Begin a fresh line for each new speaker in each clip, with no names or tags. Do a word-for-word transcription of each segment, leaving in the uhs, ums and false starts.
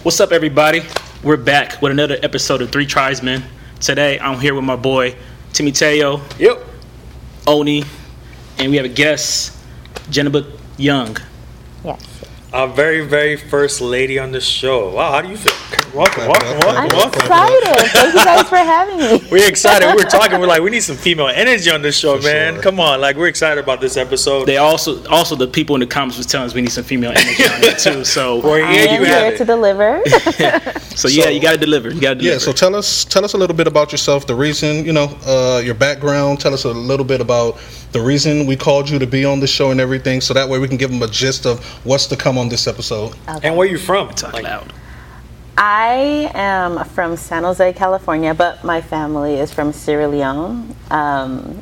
What's up, everybody? We're back with another episode of Three Tribesmen. Today, I'm here with my boy, Timmy Teo.
Yep.
Oni. And we have a guest, Jennifer Young.
Yes.
Our very, very first lady on the show. Wow, how do you feel? Welcome, welcome, welcome,
I'm
welcome.
excited. Thank you guys for having me.
We're excited. We were talking. We're like, we need some female energy on this show,
For
man.
sure.
Come on, like we're excited about this episode.
They also, also the people in the comments was telling us we need some female energy on here too. So,
Well,
I
here
am
you have
here
it.
to deliver.
so yeah, you gotta deliver. You gotta deliver.
Yeah, so tell us tell us a little bit about yourself, the reason, you know, uh, your background. Tell us a little bit about the reason we called you to be on the show and everything, so that way we can give them a gist of what's to come on this episode.
Okay.
And where you from?
Talk
Like,
loud.
I am from San Jose, California, but my family is from Sierra Leone. Um,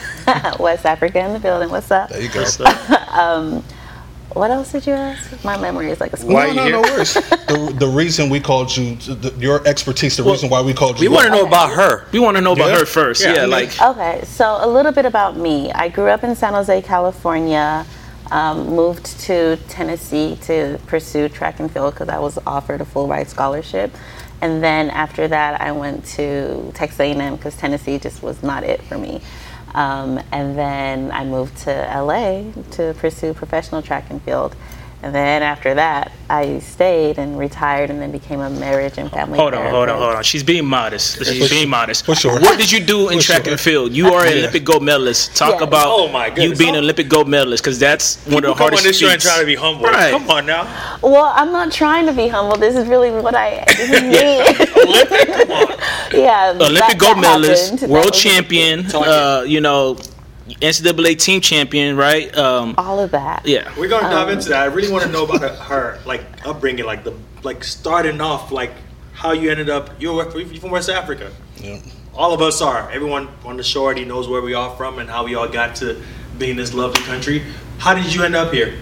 West Africa in the building. What's up?
There you go.
What's up?
Um, what else did you ask? My memory is like a
Why
squirrel.
you
no, no,
here?
no worries. the, the reason we called you, the, your expertise, the
Well,
reason why we called
We
you.
want to know about her.
We want to know about
Yeah.
her first.
Yeah.
Yeah, like
Okay, so a little bit about me. I grew up in San Jose, California. Um, moved to Tennessee to pursue track and field because I was offered a full ride scholarship. And then after that, I went to Texas A and M because Tennessee just was not it for me. Um, and then I moved to L A to pursue professional track and field. And then after that, I stayed and retired and then became a marriage and family
hold on, hold on,
therapist.
hold on. She's being modest. She's being modest.
For sure.
What did you do in
For
track
sure.
and field? You are an
Yeah.
Olympic gold medalist. Talk
Yes.
about
Oh, my
you
goodness.
being an Olympic gold medalist, because that's one of the
Come on
hardest
this show and
feats.
try to be humble.
Right.
Come on now.
Well, I'm not trying to be humble. This is really what I. This is me.
Olympic, come on.
Yeah,
Olympic
that-
gold
that
medalist,
happened. That
world
was-
champion,
Talk it.
uh, you know, N C double A team champion, right? Um,
All of that.
yeah.
We're gonna dive
Um,
into that. I really want to know about her, her like upbringing, like the like starting off, like how you ended up. You're you're from West Africa.
Yeah.
All of us are. Everyone on the show already knows where we are from and how we all got to be in this lovely country. How did you end up here?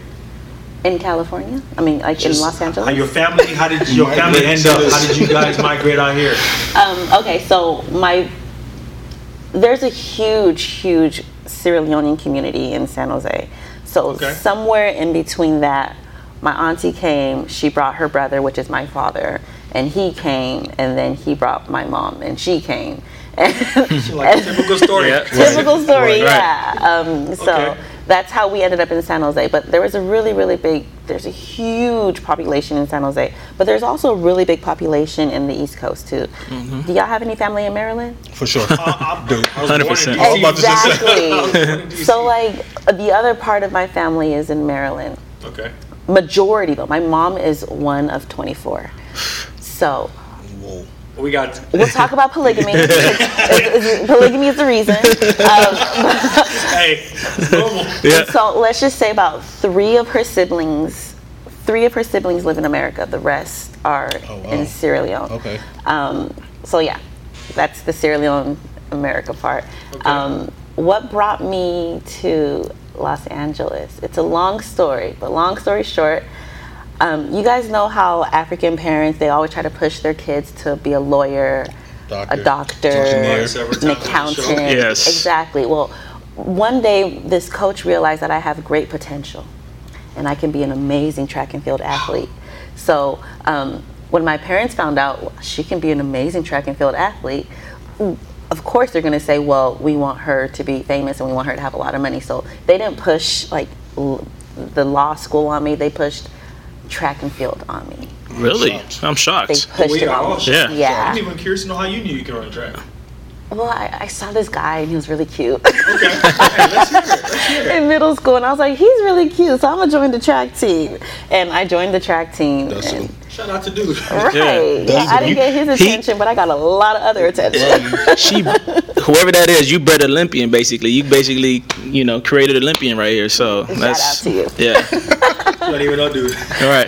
In California? I mean, like
Just
in Los Angeles?
How your family? How did your family
Migrate
end
to
up?
this.
How did you guys migrate out here?
Um, okay, so my there's a huge, huge Sierra Leonean community in San Jose. So
Okay.
somewhere in between that, my auntie came. She brought her brother, which is my father, and he came, and then he brought my mom, and she came.
Like a typical story.
Yeah.
Typical story,
Right.
yeah. Um, so
Okay.
that's how we ended up in San Jose. But there was a really, really big, there's a huge population in San Jose. But there's also a really big population in the East Coast, too. Do y'all have any family in Maryland?
For sure.
Uh, I,
Dude.
I was
one hundred
born in
percent.
D C.
I was about to just say.
I was born in
Exactly.
D C.
So, like, the other part of my family is in Maryland.
Okay.
Majority, though. My mom is one of twenty-four. So,
Whoa.
We got.
we'll talk about polygamy. It's- it's- it's- polygamy is the reason. Um,
Hey, normal.
Yeah.
So let's just say about three of her siblings, three of her siblings live in America. The rest are
Oh, wow.
in Sierra Leone.
Okay.
Um, so yeah, that's the Sierra Leone America part.
Okay.
Um, what brought me to Los Angeles? It's a long story, but long story short, um, you guys know how African parents, they always try to push their kids to be a lawyer,
Doctor.
a doctor,
Engineer.
Several
an
times on the show.
accountant.
Yes.
Exactly. Well, one day this coach realized that I have great potential and I can be an amazing track and field athlete. So um, when my parents found out well, she can be an amazing track and field athlete, of course they're going to say, well, we want her to be famous and we want her to have a lot of money. So they didn't push like l- the law school on me. They pushed track and field on me.
Really?
shocked.
I'm
They
shocked.
pushed
We
it
are
on
all
me.
shocked.
I'm
Yeah.
even curious to know how you knew you could run track.
Well, I, I saw this guy and he was really cute.
Okay. Hey, let's hear it. Let's hear it.
in middle school, and I was like, he's really cute, so I'm gonna join the track team. And I joined the track team.
That's
and-
it.
Shout out to dude.
right.
Yeah.
Yeah, I didn't get his
He-
attention, but I got a lot of other attention.
She, whoever that is, you bred Olympian. Basically, you basically, you know, created Olympian right here. So
Shout
that's
out to you.
yeah.
You don't even know dude.
All right.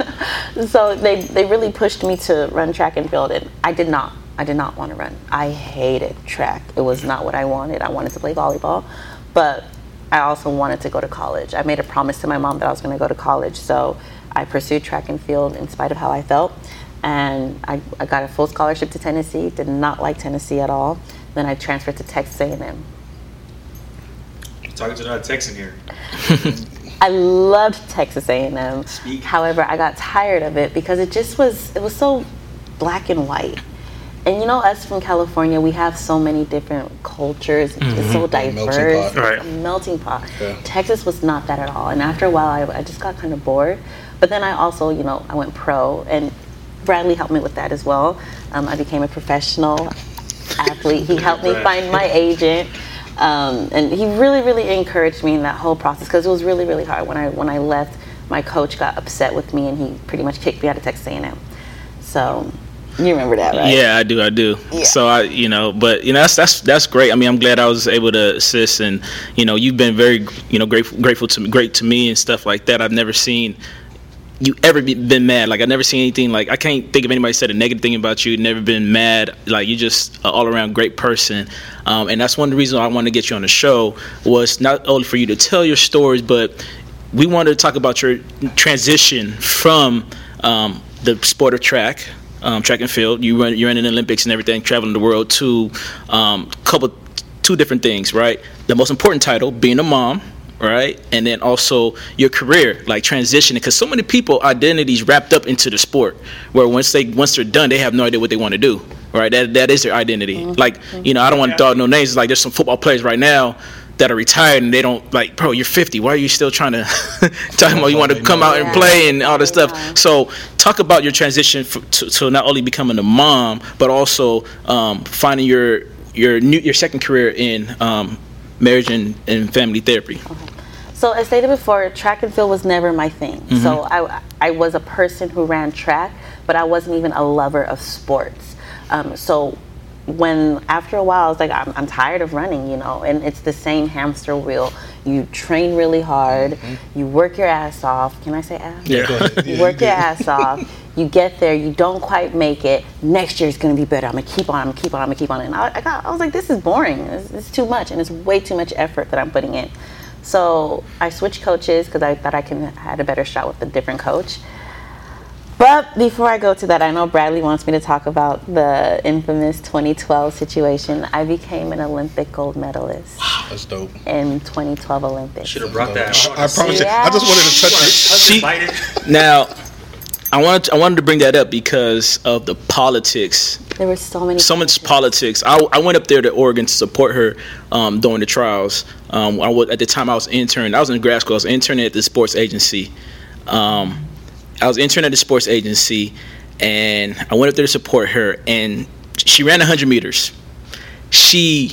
So they, they really pushed me to run track and field, and I did not. I did not want to run. I hated track. It was not what I wanted. I wanted to play volleyball, but I also wanted to go to college. I made a promise to my mom that I was going to go to college, so I pursued track and field in spite of how I felt. And I, I got a full scholarship to Tennessee. Did not like Tennessee at all. Then I transferred to Texas A and M.
Talking to another Texan here.
I loved Texas A and M.
Speak.
However, I got tired of it because it just was, it was so black and white. And you know, us from California, we have so many different cultures.
Mm-hmm.
It's so
Melting
diverse.
pot.
Right.
It's a melting pot.
Yeah.
Texas was not that at all. And after a while, I, I just got kind of bored. But then I also, you know, I went pro, and Bradley helped me with that as well. Um, I became a professional athlete. He helped me find my agent. Um, and he really, really encouraged me in that whole process because it was really, really hard. When I when I left, my coach got upset with me, and he pretty much kicked me out of Texas A and M. So you remember that, right?
Yeah, I do. I do.
Yeah.
So I, you know, but you know, that's that's that's great. I mean, I'm glad I was able to assist, and you know, you've been very, you know, grateful grateful to me, great to me, and stuff like that. I've never seen you ever be, been mad. Like, I've never seen anything like, I can't think of anybody said a negative thing about you. Never been mad. Like, you're just an all around great person. Um, and that's one of the reasons I wanted to get you on the show, was not only for you to tell your stories, but we wanted to talk about your transition from um, the sport of track, um, track and field. You run, you ran in the Olympics and everything, traveling the world, to um, couple, two different things, right? The most important title, being a mom, right? And then also your career, like transitioning, because so many people identities wrapped up into the sport, where once they once they're done, they have no idea what they want to do, right? That that is their identity. Mm-hmm. Like, you know, I don't want to throw out no names. It's like there's some football players right now that are retired, and they don't, like, bro, you're fifty. Why are you still trying to talking about you want to come out and play and all this stuff? So talk about your transition for, to, to not only becoming a mom, but also um, finding your your new your second career in um, marriage and, and family therapy.
Okay. So as stated before, track and field was never my thing. Mm-hmm. So I, I was a person who ran track, but I wasn't even a lover of sports. Um, so when after a while, I was like, I'm, I'm tired of running, you know, and it's the same hamster wheel. You train really hard, mm-hmm. you work your ass off. Can I say ass?
Yeah.
You work your ass off. You get there, you don't quite make it. Next year is going to be better. I'm going to keep on, I'm going to keep on, I'm going to keep on. And I, I, got, I was like, this is boring. It's, it's too much, and it's way too much effort that I'm putting in. So I switched coaches because I thought I can had a better shot with a different coach. But before I go to that, I know Bradley wants me to talk about the infamous twenty twelve situation. I became an Olympic gold medalist.
That's dope.
In twenty twelve Olympics.
Should have brought that.
I, I promise
Yeah.
you. I just wanted to touch it.
She, now, I wanted I wanted to bring that up because of the politics.
There were so many.
So much politics. I, I went up there to Oregon to support her um, during the trials. Um, I was, at the time, I was interning. I was in grad school. I was interning at the sports agency. Um, I was interning at the sports agency, and I went up there to support her. And she ran one hundred meters. She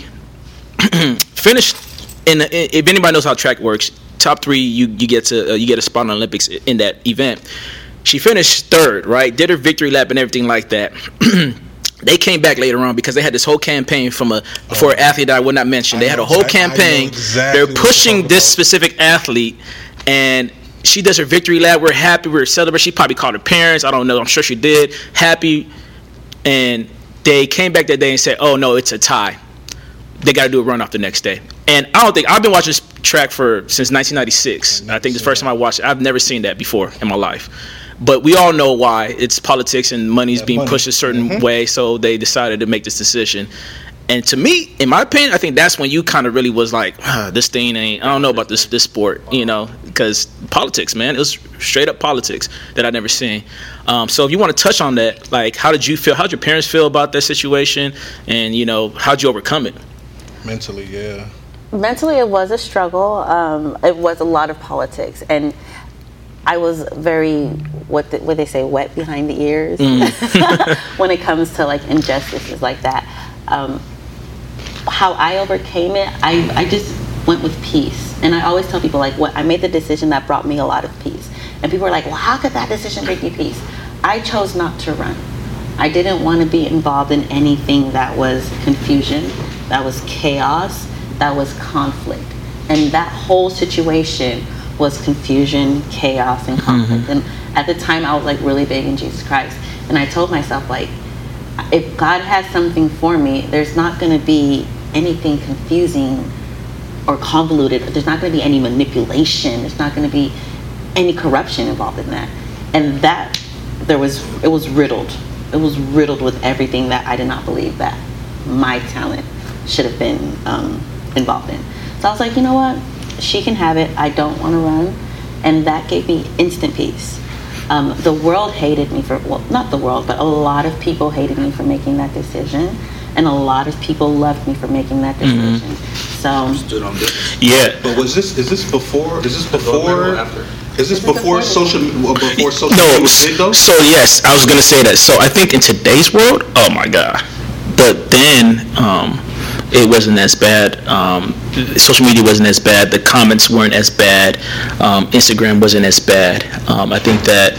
finished in. The, if anybody knows how track works, top three, you you get to uh, you get a spot in the Olympics in that event. She finished third, right? Did her victory lap and everything like that. They came back later on because they had this whole campaign from a for an athlete that I would not mention.
I
They had a
know
whole
exact- I know
campaign.
exactly
They're
what you're
pushing
talking
this
about.
specific athlete, and she does her victory lap. We're happy. We're celebrating. She probably called her parents. I don't know. I'm sure she did. Happy, and they came back that day and said, "Oh no, it's a tie. They got to do a runoff the next day." And I don't think I've been watching this track for since nineteen ninety-six. I think the first time I watched it. I've never seen that before in my life. But we all know why. It's politics and money's
That
being
money.
pushed a certain
Mhm.
way, so they decided to make this decision. And to me, in my opinion, I think that's when you kind of really was like, ah, this thing ain't, I don't know about this this sport, you know, because politics, man. It was straight up politics that I'd never seen. Um, so if you want to touch on that, like, how did you feel? How did your parents feel about that situation? And, you know, how'd you overcome it?
Mentally, yeah.
Mentally, it was a struggle. Um, it was a lot of politics, and I was very, what the, what they say, wet behind the ears when it comes to like injustices like that. Um, how I overcame it, I, I just went with peace. And I always tell people, like, what I made the decision that brought me a lot of peace. And people are like, well, how could that decision bring you peace? I chose not to run. I didn't want to be involved in anything that was confusion, that was chaos, that was conflict. And that whole situation was confusion, chaos, and conflict. Mm-hmm. And at the time, I was like really big in Jesus Christ. And I told myself, like, if God has something for me, there's not going to be anything confusing or convoluted. There's not going to be any manipulation. There's not going to be any corruption involved in that. And that, there was, it was riddled. It was riddled with everything that I did not believe that my talent should have been um, involved in. So I was like, you know what? She can have it. I don't want to run. and that gave me instant peace. Um, the world hated me for, well, not the world, but a lot of people hated me for making that decision, and a lot of people loved me for making that decision. Mm-hmm. So,
stood on business.
Yeah.
But was this? Is this before? Is this
Before
before?
or after?
Is this before social? well, Before social
No,
media was big though?
so yes, I was gonna say that. So I think in today's world, oh my god. But then um, it wasn't as bad. Um, social media wasn't as bad. The comments weren't as bad. Um, Instagram wasn't as bad. Um, I think that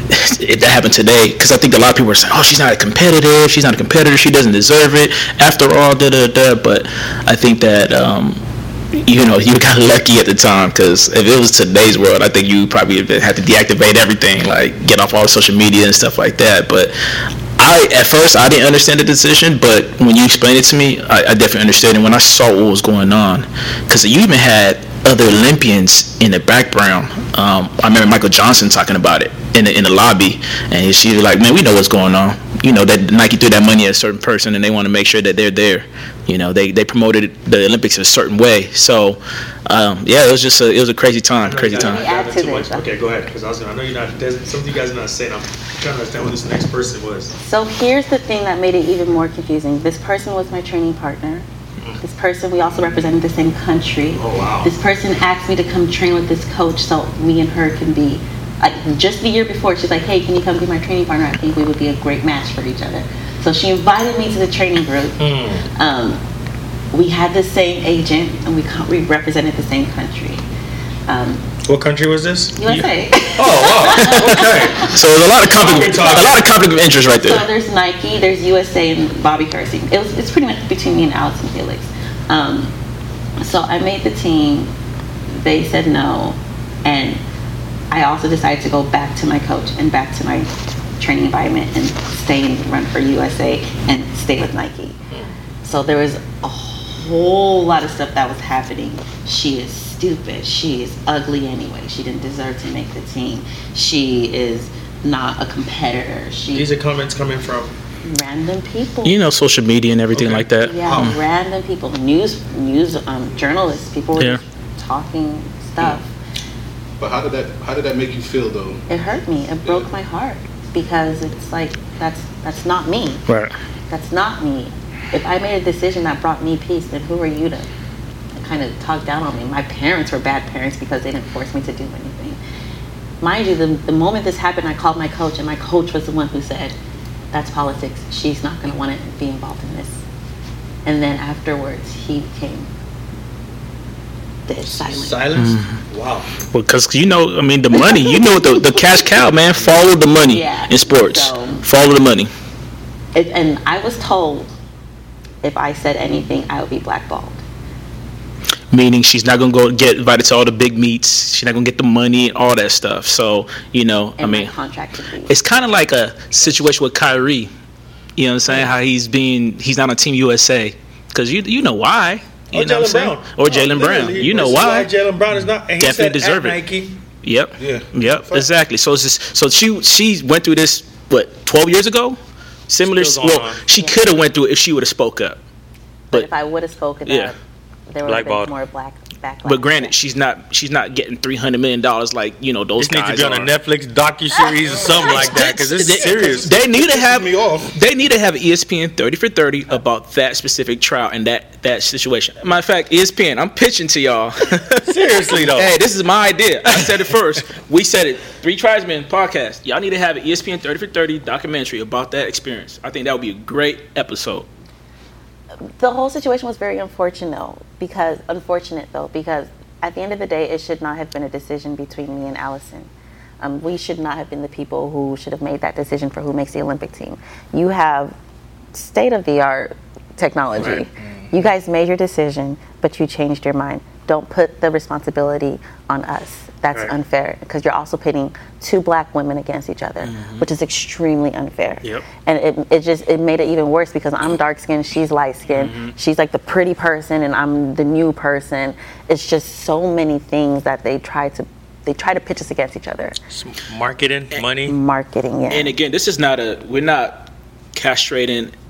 if that happened today, because I think a lot of people are saying, "Oh, she's not a competitive. She's not a competitor. She doesn't deserve it." After all, da da da. But I think that. Um, you know, you got lucky at the time, because if it was today's world, I think you probably had to deactivate everything, like get off all social media and stuff like that. But I, at first, I didn't understand the decision, but when you explained it to me, I, I definitely understood. And when I saw what was going on, because you even had other Olympians in the background. Um, I remember Michael Johnson talking about it in the, in the lobby, and she was like, "Man, we know what's going on. You know, that Nike threw that money at a certain person, and they want to make sure that they're there. You know, they, they promoted the Olympics a certain way." So, um, yeah, it was just a, it was a crazy time, crazy
Let me
time.
add to
too much.
this.
Okay, go ahead. Because I was gonna, I know you're not. There's some of you guys are not saying. I'm trying to understand who this next person was.
So here's the thing that made it even more confusing. This person was my training partner. This person, we also represented the same country.
Oh, wow.
This person asked me to come train with this coach so me and her can be, like, just the year before, she's like, "Hey, can you come be my training partner? I think we would be a great match for each other." So she invited me to the training group.
Mm.
Um, we had the same agent, and we co- we represented the same country. Um,
What country was this?
U S A.
Oh, wow. Okay.
So there's a lot of conflict, a lot of conflict of interest right
So
there.
there's Nike, there's U S A, and Bobby Kersey. It was it's pretty much between me and Alex and Felix. Um, so I made the team. They said no, and I also decided to go back to my coach and back to my training environment and stay and run for U S A and stay with Nike. So there was a whole lot of stuff that was happening. She is stupid. She is ugly anyway. She didn't deserve to make the team. She is not a competitor. She
These are comments coming from.
random people.
You know, social media and everything
Okay.
like that.
Yeah,
Oh.
random people, news, news, um, journalists, people were
Yeah.
just talking stuff.
But how did that? How did that make you feel though?
It hurt me. It broke my heart because it's like that's that's not me.
Right.
That's not me. If I made a decision that brought me peace, then who are you to kind of talk down on me? My parents were bad parents because they didn't force me to do anything. Mind you, the, the moment this happened, I called my coach, and my coach was the one who said, "That's politics. She's not going to want to be involved in this." And then afterwards, he became dead silent.
Silence? Wow.
Because you know, I mean, the money. You know, the the cash cow, man. Follow the money
Yeah.
in sports.
So-
Follow the money.
It, and I was told if I said anything, I would be blackballed.
Meaning she's not gonna go get invited to all the big meets. She's not gonna get the money and all that stuff. So you know,
And
I mean,
my contract would be.
it's kind of like a situation with Kyrie. You know what I'm saying? How he's being, he's not on Team U S A because you you know why. You
Or
know what I'm
Jaylen
saying?
Brown.
Or Jaylen Brown.
Literally,
You know
this is
why?
Jaylen Brown is not. And he
Definitely
said
deserve
at
it.
Nike.
Yep.
Yeah.
Yep.
Fact.
Exactly. So it's just, so she she went through this what twelve years ago. Similar.
Still going
Well,
on.
she could have went through it if she would have spoke up.
But
But
if I would have spoken
yeah.
up, there would have been
Blackballed.
more black backlash.
but granted, she's not she's not getting three hundred million dollars like you know those
This needs to
guys
be on
are.
a Netflix docu-series or something like that because this
They-
is serious.
They need to have
me off.
They need to have E S P N thirty for thirty about that specific trial and that that situation. Matter of fact, E S P N, I'm pitching to y'all.
Seriously though.
Hey, this is my idea. I said it first. We said it. Three Tribesmen podcast. Y'all need to have an E S P N thirty for thirty documentary about that experience. I think that would be a great episode.
The whole situation was very unfortunate, though, because unfortunate though, because at the end of the day, it should not have been a decision between me and Allison. Um, we should not have been the people who should have made that decision for who makes the Olympic team. You have state-of-the-art technology.
Right.
You guys made your decision, but you changed your mind. Don't put the responsibility on us. That's
Right.
unfair because you're also pitting two black women against each other, which is extremely unfair.
Yep.
And it, it just it made it even worse because I'm dark skinned, she's light skinned. She's like the pretty person and I'm the new person. It's just so many things that they try to they try to pitch us against each other.
Marketing, money.
Marketing, yeah.
And again, this is not a we're not castrating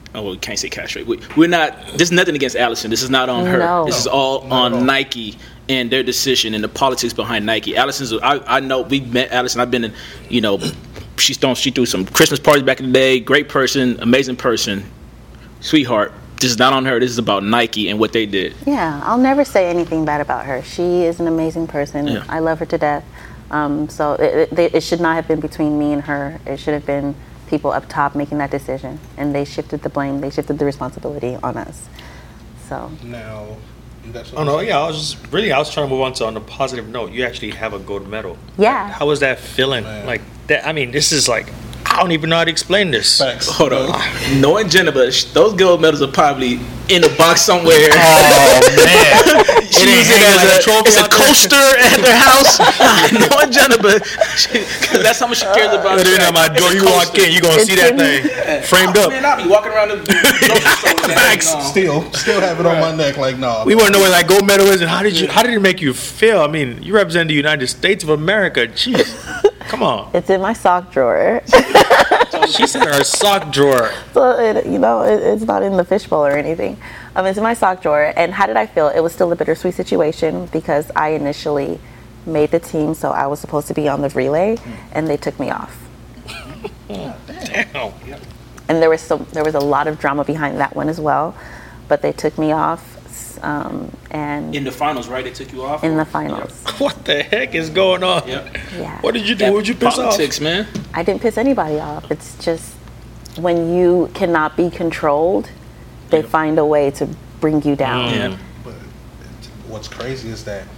oh, well, we can't say castrate. We, we're not. There's nothing against Allison. This is not on her.
No.
This is all
No,
on
no.
Nike and their decision and the politics behind Nike. Allison's. I, I know we met Allison. I've been in. You know, she's thrown. She threw some Christmas parties back in the day. Great person, amazing person, sweetheart. This is not on her. This is about Nike and what they did.
Yeah, I'll never say anything bad about her. She is an amazing person.
Yeah.
I love her to death. Um, so it, it, it should not have been between me and her. It should have been people up top making that decision, and they shifted the blame. They shifted the responsibility on us. So
Now, you got
Oh
something?
no, yeah, I was just really I was trying to move on to on a positive note. You actually have a gold medal.
yeah,
How was that feeling?
Man.
Like that? I mean, this is like I don't even know how to explain this.
Facts.
Hold on. Knowing Jennifer, sh- those gold medals are probably in a box somewhere.
Oh man,
She
It ain't
uses it
hanging
as
like a
a,
trophy
it's a
out there.
coaster at their house. Knowing Jennifer, because that's how much she cares about.
Put it in
track.
my
It's
door.
a
You walk
coaster.
in, you gonna
It's
see that
in-
thing framed
Oh,
up.
Man, I'll be walking around the grocery store with that
Facts.
thing on.
Still, still have it on my neck. Like, no.
We want to know what that gold medal is and how did you how did it make you feel? I mean, you represent the United States of America. Jeez, come on.
it's in my sock drawer.
She said her sock drawer.
So it, you know, it, it's not in the fishbowl or anything. Um, it's in my sock drawer. And how did I feel? It was still a bittersweet situation because I initially made the team, so I was supposed to be on the relay, and they took me off.
Damn.
And there was some, there was a lot of drama behind that one as well, but they took me off, um, and
In the finals, right? They took you off.
in the finals,
What the heck is going on?
Yep.
yeah.
What did you do?
That
What did you piss
politics, man.
I didn't piss anybody off. It's just when you cannot be controlled, they find a way to bring you down.
Yeah.
But what's crazy is that,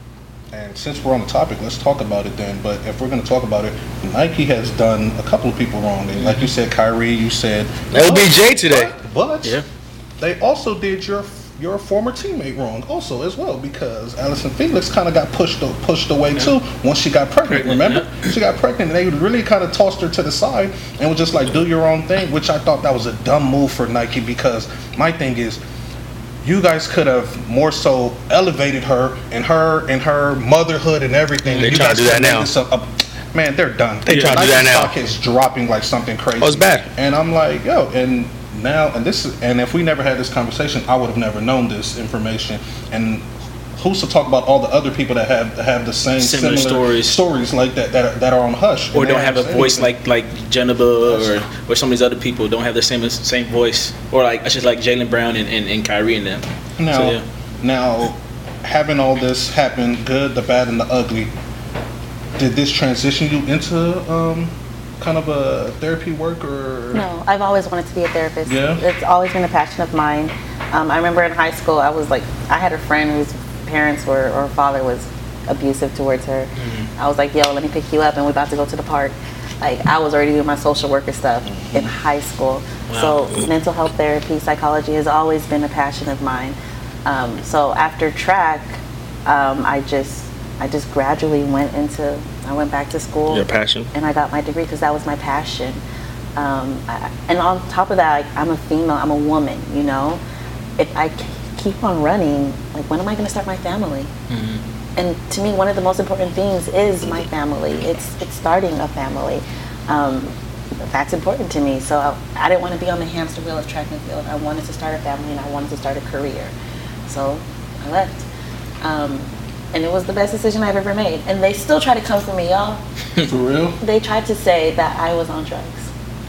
and since we're on the topic, let's talk about it then. But if we're going to talk about it, Nike has done a couple of people wrong. And like you said, Kyrie, you said
L B J today.
But, but
Yeah.
they also did your your former teammate wrong also as well, because Allison Felix kind of got pushed pushed away too once she got pregnant.
Pregnant,
Remember, she got pregnant, and they really kind of tossed her to the side and was just like, "Do your own thing," which I thought that was a dumb move for Nike, because my thing is, you guys could have more so elevated her and her and her motherhood and everything.
They
You
trying
guys
to do that
could have made
now.
this a- a- man, they're done.
They trying to do
Nike
that now.
stock is dropping like something crazy.
Oh, it's bad.
And I'm like, yo, and now, and this is, and if we never had this conversation, I would have never known this information. And who's to talk about all the other people that have that have the same
Similar
similar,
stories.
stories like that that are, that are on hush,
Or
and
don't
they
have a
haven't said
voice
anything.
like like Jennifer or or some of these other people don't have the same same voice, or like it's just like Jaylen Brown and, and, and Kyrie and them.
Now,
So, yeah.
now, having all this happen, good, the bad, and the ugly, did this transition you into um, kind of a therapy work or?
No, I've always wanted to be a therapist.
Yeah?
It's always been a passion of mine. Um, I remember in high school, I was like, I had a friend whose parents were, or father was abusive towards her.
Mm-hmm.
I was like, yo, let me pick you up, and we're about to go to the park. Like, I was already doing my social worker stuff
Mm-hmm.
in high school. So mental health therapy, psychology has always been a passion of mine. Um, so after track, um, I just, I just gradually went into, I went back to school.
Your passion.
And I got my degree because that was my passion. Um, I, and on top of that, like, I'm a female, I'm a woman, you know? If I k- keep on running, like, when am I going to start my family? And to me, one of the most important things is my family. It's it's starting a family. Um, that's important to me. So I, I didn't want to be on the hamster wheel of track and field. I wanted to start a family and I wanted to start a career. So I left. Um, and it was the best decision I've ever made. And they still try to come for me, y'all.
For real?
They tried to say that I was on drugs.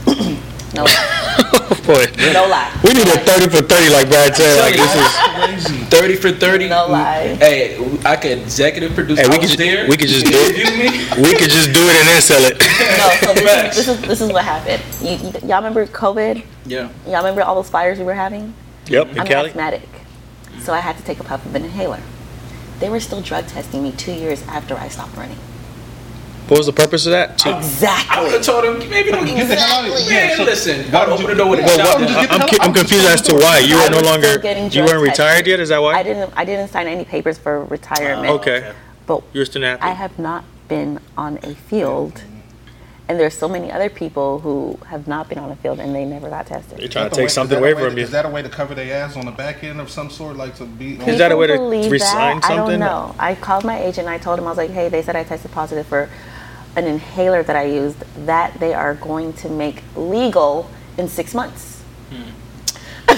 No lie.
Boy,
No lie.
we need a thirty for thirty, like Brad said. Like this is.
Crazy.
thirty for thirty.
No lie.
Hey, I could executive produce.
Hey, we
I
could
was
ju-
there.
we could just do it.
Interview me.
We could just do it and then sell it.
No, so this
Facts.
is, this is this is what happened. You, you, y'all remember COVID?
Yeah.
Y'all remember all those fires we were having?
Yep, in
I'm
Cali.
asthmatic, so I had to take a puff of an inhaler. They were still drug testing me two years after I stopped running.
What was the purpose of that? To-
I would
Exactly.
have told him maybe don't
Get the hell out of here.
Man,
Yeah, so
listen.
why
I'd
would
open
you-
the door with a
Well, why
shotgun.
would you get
I'm,
the
cu-
hell-
I'm confused as to why you
I
were no
was still
longer
getting
you
drug
weren't retired
tested.
yet. Is that why?
I didn't. I didn't sign any papers for retirement.
Okay,
But
you're still an athlete.
I have not been on a field, and there's so many other people who have not been on a field and they never got tested.
They're trying to
Is that a way-
take something
is that
away
a way
from
to-
you.
Is that a way to cover their ass on the back end of some sort, like to be?
Is that a way to
People believe
resign
that. I
something?
don't know. I called my agent and I told him, I was like, hey, they said I tested positive for an inhaler that I used that they are going to make legal in six months.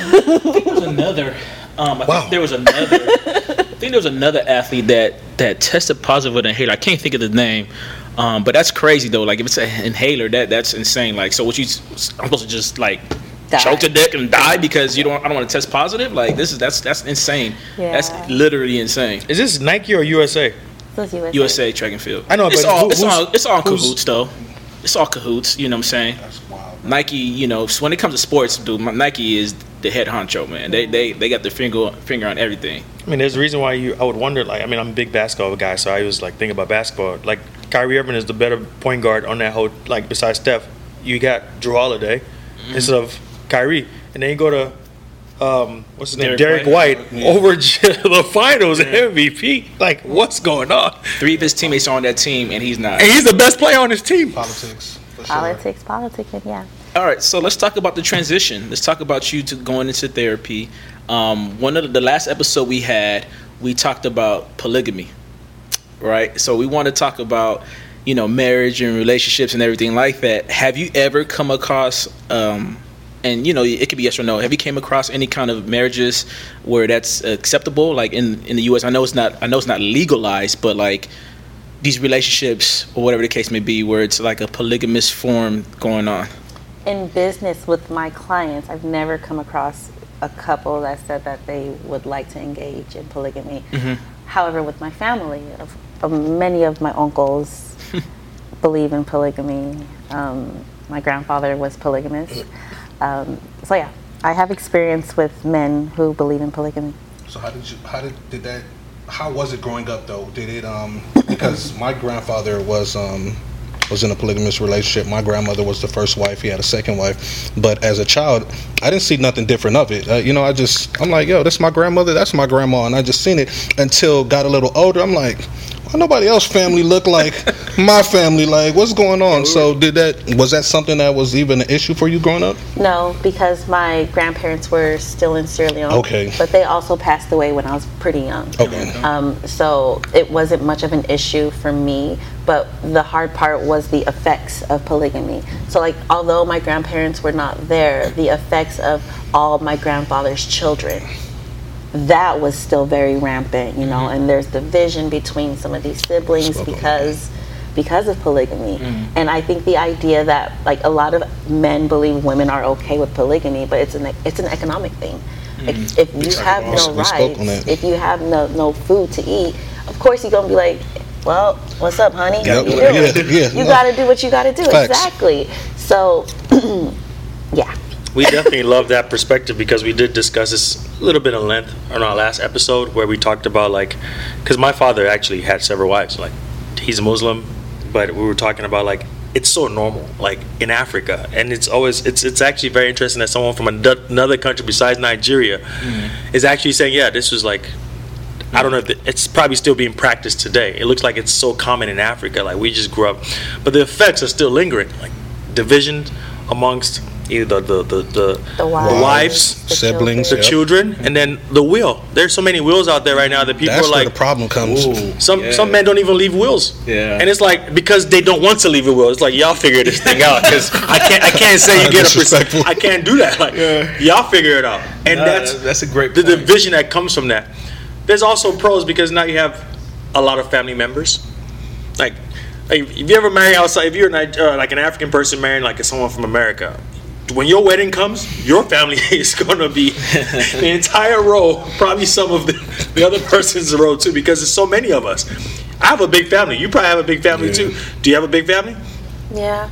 think there was another. Um, I
Wow.
think there was another. I think there was another athlete that that tested positive with an inhaler. I can't think of the name. Um, but that's crazy though. Like if it's an inhaler, that that's insane. Like so, what you? I'm supposed to just like
Die.
choke to death and die because you don't. I don't want to test positive. Like this is that's that's insane.
Yeah.
That's literally insane.
Is this Nike or U S A?
This is U S A.
U S A track and field.
I know,
it's
but
all
who-
it's
who's-
all it's all
who's-
cahoots though. It's all cahoots. You know what I'm saying?
That's wild.
Nike, you know, so when it comes to sports, dude, my- Nike is the head honcho, man. They they they got their finger finger on everything.
I mean, there's a reason why you. I would wonder. Like, I mean, I'm a big basketball guy, so I was like thinking about basketball. Like, Kyrie Irving is the better point guard on that whole. Like, besides Steph, you got Drew Holiday
Mm-hmm.
instead of Kyrie, and then you go to. Um, what's his name?
Derek
Derek
White.
White, over the finals M V P. Like, what's going on?
Three of his teammates are on that team, and he's not.
And he's the best player on his team.
Politics. For sure.
Politics, politicking, yeah.
All right, so let's talk about the transition. Let's talk about you to going into therapy. Um, one of the, the last episode we had, we talked about polygamy, right? So we want to talk about, you know, marriage and relationships and everything like that. Have you ever come across, um, and you know, it could be yes or no. Have you came across any kind of marriages where that's acceptable, like in, in the U S? I know it's not. I know it's not legalized, but like these relationships or whatever the case may be, where it's like a polygamous form going on.
In business with my clients, I've never come across a couple that said that they would like to engage in polygamy. However, with my family, of, of many of my uncles believe in polygamy. Um, my grandfather was polygamous. Um, so yeah, I have experience with men who believe in polygamy.
So how did you? How did did that? How was it growing up though? Did it um? Because my grandfather was um was in a polygamous relationship. My grandmother was the first wife. He had a second wife. But as a child, I didn't see nothing different of it. Uh, you know, I just I'm like, yo, that's my grandmother. That's my grandma, and I just seen it until got a little older. I'm like, why nobody else family look like my family? Like, what's going on? So did that? Was that something that was even an issue for you growing up?
No, because my grandparents were still in Sierra Leone.
Okay.
But they also passed away when I was pretty young.
Okay.
Um, so it wasn't much of an issue for me, but the hard part was the effects of polygamy. So like, although my grandparents were not there, the effects of all my grandfather's children, that was still very rampant, you know,
Mm-hmm.
and there's division between some of these siblings
Spoke on
because because of polygamy.
Mm-hmm.
And I think the idea that like a lot of men believe women are okay with polygamy, but it's an it's an economic thing. Like,
Mm-hmm.
if you
talked
have
about-
no
we spoke on
rights,
that.
if you have no no food to eat, of course you're gonna be like, well, what's up, honey?
Yep.
You,
Yeah,
doing?
yeah,
you
no.
gotta do what you gotta do.
Facts.
Exactly. So yeah.
We definitely love that perspective because we did discuss this a little bit in length on our last episode where we talked about like, because my father actually had several wives. Like, he's a Muslim, but we were talking about like it's so normal, like in Africa, and it's always it's it's actually very interesting that someone from ano- another country besides Nigeria is actually saying, yeah, this was like. I don't know if it, it's probably still being practiced today. It looks like it's so common in Africa. Like we just grew up, but the effects are still lingering. Like division amongst either the the the,
The
the
wives,
wives,
the
siblings,
the
Yep.
children, and then the will. There's so many wills out there right now that people
That's
are
where
like.
the problem comes.
Some
Yeah.
some men don't even leave wills.
Yeah.
And it's like because they don't want to leave a will. It's like y'all figure this thing out because I can't I can't say you get a
Disrespectful.
percent. I can't do that. Like y'all figure it out. And
Nah,
that's
that's a great
the
point.
division that comes from that. There's also pros because now you have a lot of family members. Like, like if you ever marry outside, if you're Nig- uh, like an African person marrying like someone from America, when your wedding comes, your family is going to be the entire row, probably some of the, the other person's row too, because there's so many of us. I have a big family. You probably have a big family
Yeah.
too. Do you have a big family?
Yeah.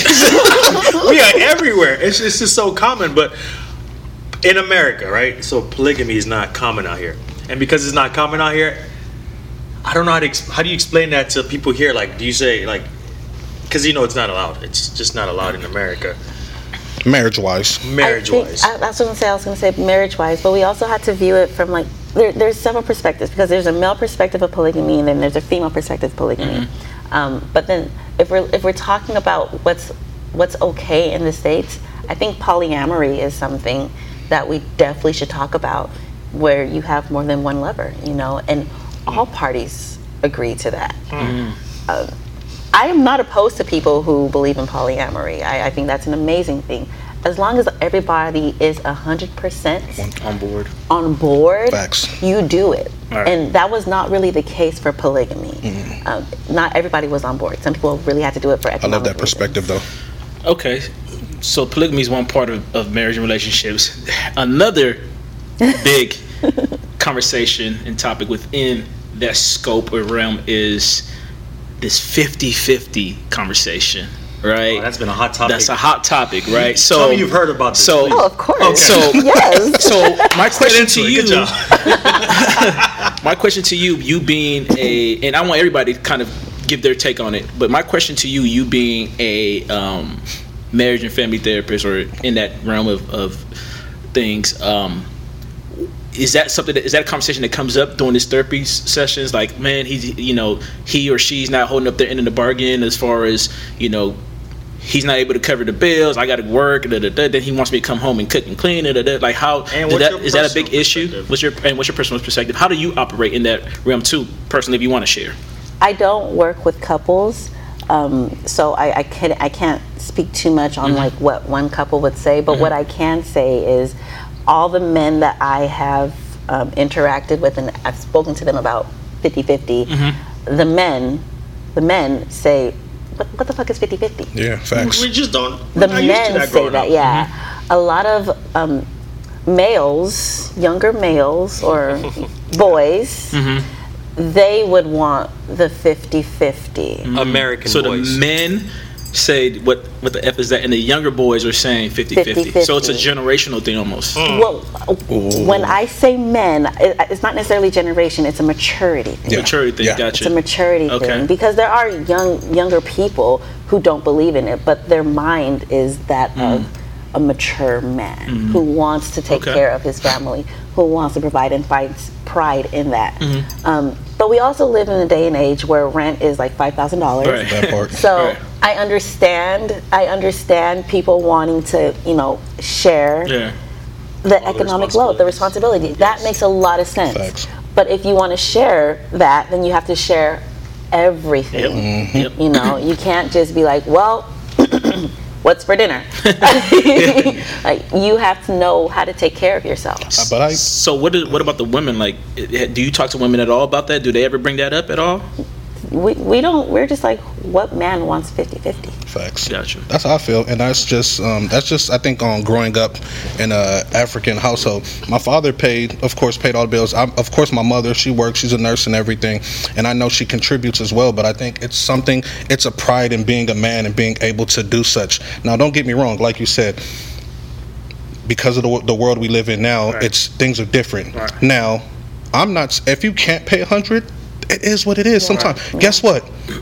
We are everywhere. It's, it's just so common. But in America, right? So polygamy is not common out here. And because it's not common out here, I don't know how to, ex- how do you explain that to people here? Like, do you say, like, because you know it's not allowed. It's just not allowed in America,
Marriage wise.
marriage
I think,
wise.
I, that's what I'm saying. I was going to say marriage wise, but we also had to view it from like there, there's several perspectives because there's a male perspective of polygamy and then there's a female perspective of polygamy. Um, but then if we're if we're talking about what's what's okay in the States, I think polyamory is something that we definitely should talk about, where you have more than one lover, you know, and all parties agree to that. Uh, I am not opposed to people who believe in polyamory. I, I think that's an amazing thing. as long as everybody is a hundred percent
On board.
on board,
Facts.
you do it.
Right.
And that was not really the case for polygamy.
Mm-hmm.
Um, not everybody was on board. Some people really had to do it for
I
economic
love that
reasons.
perspective, though.
Okay, so polygamy is one part of, of marriage and relationships. Another big conversation and topic within that scope or realm is this fifty-fifty conversation, right?
Oh, that's been a hot topic.
That's a hot topic, right? So
Tell me you've heard about this,
So,
please.
Oh, of course.
Okay.
so
Yes.
So my question to
into it.
you,
Good job.
my question to you, you being a, and I want everybody to kind of give their take on it, but my question to you, you being a um, marriage and family therapist or in that realm of, of things, um, is that something that, is that a conversation that comes up during these therapy s- sessions? Like, man, he's, you know, he or she's not holding up their end of the bargain as far as, you know, he's not able to cover the bills. I got to work. Da, da, da, then he wants me to come home and cook and clean. Da, da, da. Like, how
And
did
what's
that,
your
is that a big
personal
issue?
perspective?
What's your and what's your personal perspective? How do you operate in that realm too, personally, if you want to share?
I don't work with couples, um, so I, I can I can't speak too much on like what one couple would say. But what I can say is, all the men that I have um, interacted with, and I've spoken to them about fifty-fifty, the men, the men say, "What, what the fuck is fifty-fifty?"
Yeah, facts.
We just don't. we're
The
not used to
men
that
say
growing
that,
up.
yeah. A lot of um, males, younger males or boys, they would want the fifty-fifty.
American
So
boys.
the men say what what the F is that, and the younger boys are saying fifty-fifty. So it's a
fifty-fifty.
generational thing almost.
Well, when I say men, it, it's not necessarily generation, it's a maturity thing.
Yeah.
Maturity thing,
Yeah.
gotcha.
It's a maturity
Okay.
thing, because there are young younger people who don't believe in it, but their mind is that of a mature man who wants to take
Okay.
care of his family, who wants to provide and finds pride in that. Um, but we also live in a day and age where rent is like five thousand dollars.
Right.
That part.
So
Right.
I understand. I understand people wanting to, you know, share
Yeah.
the economic load, the responsibility. That makes a lot of sense.
Facts.
But if you want to share that, then you have to share everything.
Yep.
You know, you can't just be like, well, what's for dinner? Like, you have to know how to take care of yourself.
But I,
So what is, what about the women? Like, i- do you talk to women at all about that? Do they ever bring that up at all?
We, we don't, we're just like, what man wants fifty-fifty?
facts.
Gotcha.
That's how I feel, and that's just um, that's just I think on growing up in a African household. My father paid, of course, paid all the bills. I, of course, my mother, she works, she's a nurse and everything, and I know she contributes as well. But I think it's something, it's a pride in being a man and being able to do such. Now, don't get me wrong, like you said, because of the, the world we live in now,
Right.
it's things are different.
Right.
Now, I'm not. If you can't pay a hundred, it is what it is. Sometimes, guess what?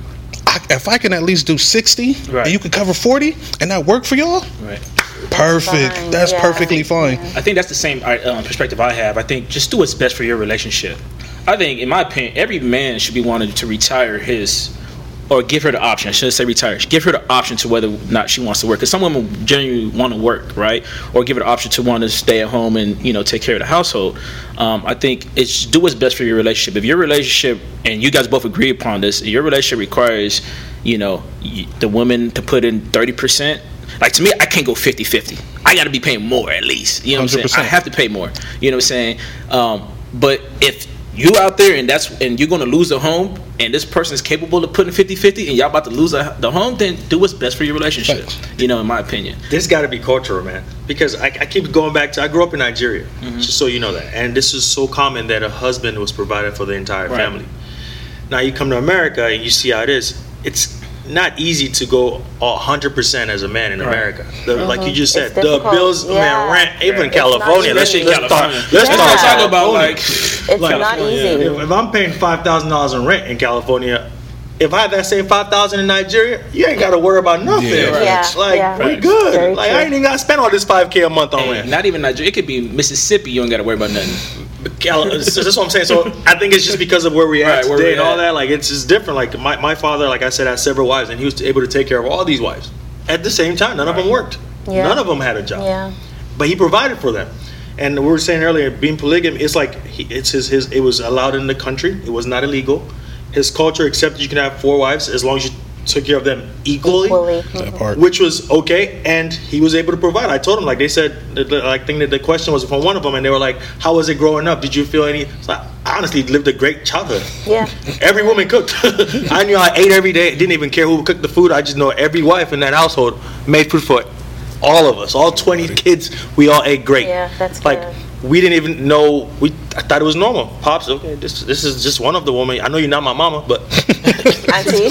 I, if I can at least do sixty,
Right.
and you can cover forty, and that work for y'all,
Right.
perfect.
fine,
That's
yeah.
perfectly fine.
I think that's the same uh, perspective I have. I think just do what's best for your relationship. I think, in my opinion, every man should be wanting to retire his, or give her the option. I shouldn't say retire. Give her the option to whether or not she wants to work. Because some women genuinely want to work, right? Or give her the option to want to stay at home and, you know, take care of the household. Um, I think it's do what's best for your relationship. If your relationship, and you guys both agree upon this, your relationship requires, you know, y- the woman to put in thirty percent. Like, to me, I can't go fifty-fifty. I got to be paying more at least. You know what I'm saying? I
one hundred percent.
have to pay more. You know what I'm saying? Um, but if you out there and that's and you're going to lose a home, and this person is capable of putting fifty-fifty, and y'all about to lose a, the home, then do what's best for your relationship.
Facts.
You know, in my opinion.
This got to be cultural, man. Because I, I keep going back to, I grew up in Nigeria, just so you know that. And this is so common that a husband was provided for the entire
Right.
family. Now you come to America and you see how it is. It's not easy to go one hundred percent as a man in
Right.
America. The, Like you just
It's
said, the
difficult.
bills,
Yeah.
man, rent, even in
Right.
California.
not
Let's,
easy.
let's
California.
talk, let's
Yeah.
talk,
talk about
California.
like
It's
Like,
not easy.
If, if I'm paying five thousand dollars in rent in California, if I have that same five thousand in Nigeria, you ain't got to worry about nothing.
Yeah,
right. Yeah,
Like,
yeah.
we
Very
good. Like,
true.
I ain't even got to spend all this five K a month on
And
rent.
not even Nigeria. It could be Mississippi. You don't got to worry about nothing.
Cal- so that's what I'm saying. So I think it's just because of where we at
Right, where
today
we
and all
at.
that. Like, it's just different. Like, my, my father, like I said, had several wives, and he was able to take care of all these wives at the same time. None of them worked.
Yeah.
None of them had a job.
Yeah.
But he provided for them. And we were saying earlier, being polygamy, it's like he, it's his, his. It was allowed in the country. It was not illegal. His culture accepted you can have four wives as long as you took care of them equally,
Equally.
That part.
which was okay, and he was able to provide. I told him, like they said, the, the, I think that the question was from one of them, and they were like, "How was it growing up? Did you feel any?" So I honestly lived a great childhood.
Yeah.
Every woman cooked. I knew I ate every day. Didn't even care who cooked the food. I just know every wife in that household made food for all of us, all twenty kids. We all ate great.
Yeah, that's
like.
good.
We didn't even know. We I thought it was normal. Pops, okay, this this is just one of the women. I know you're not my mama, but
Auntie.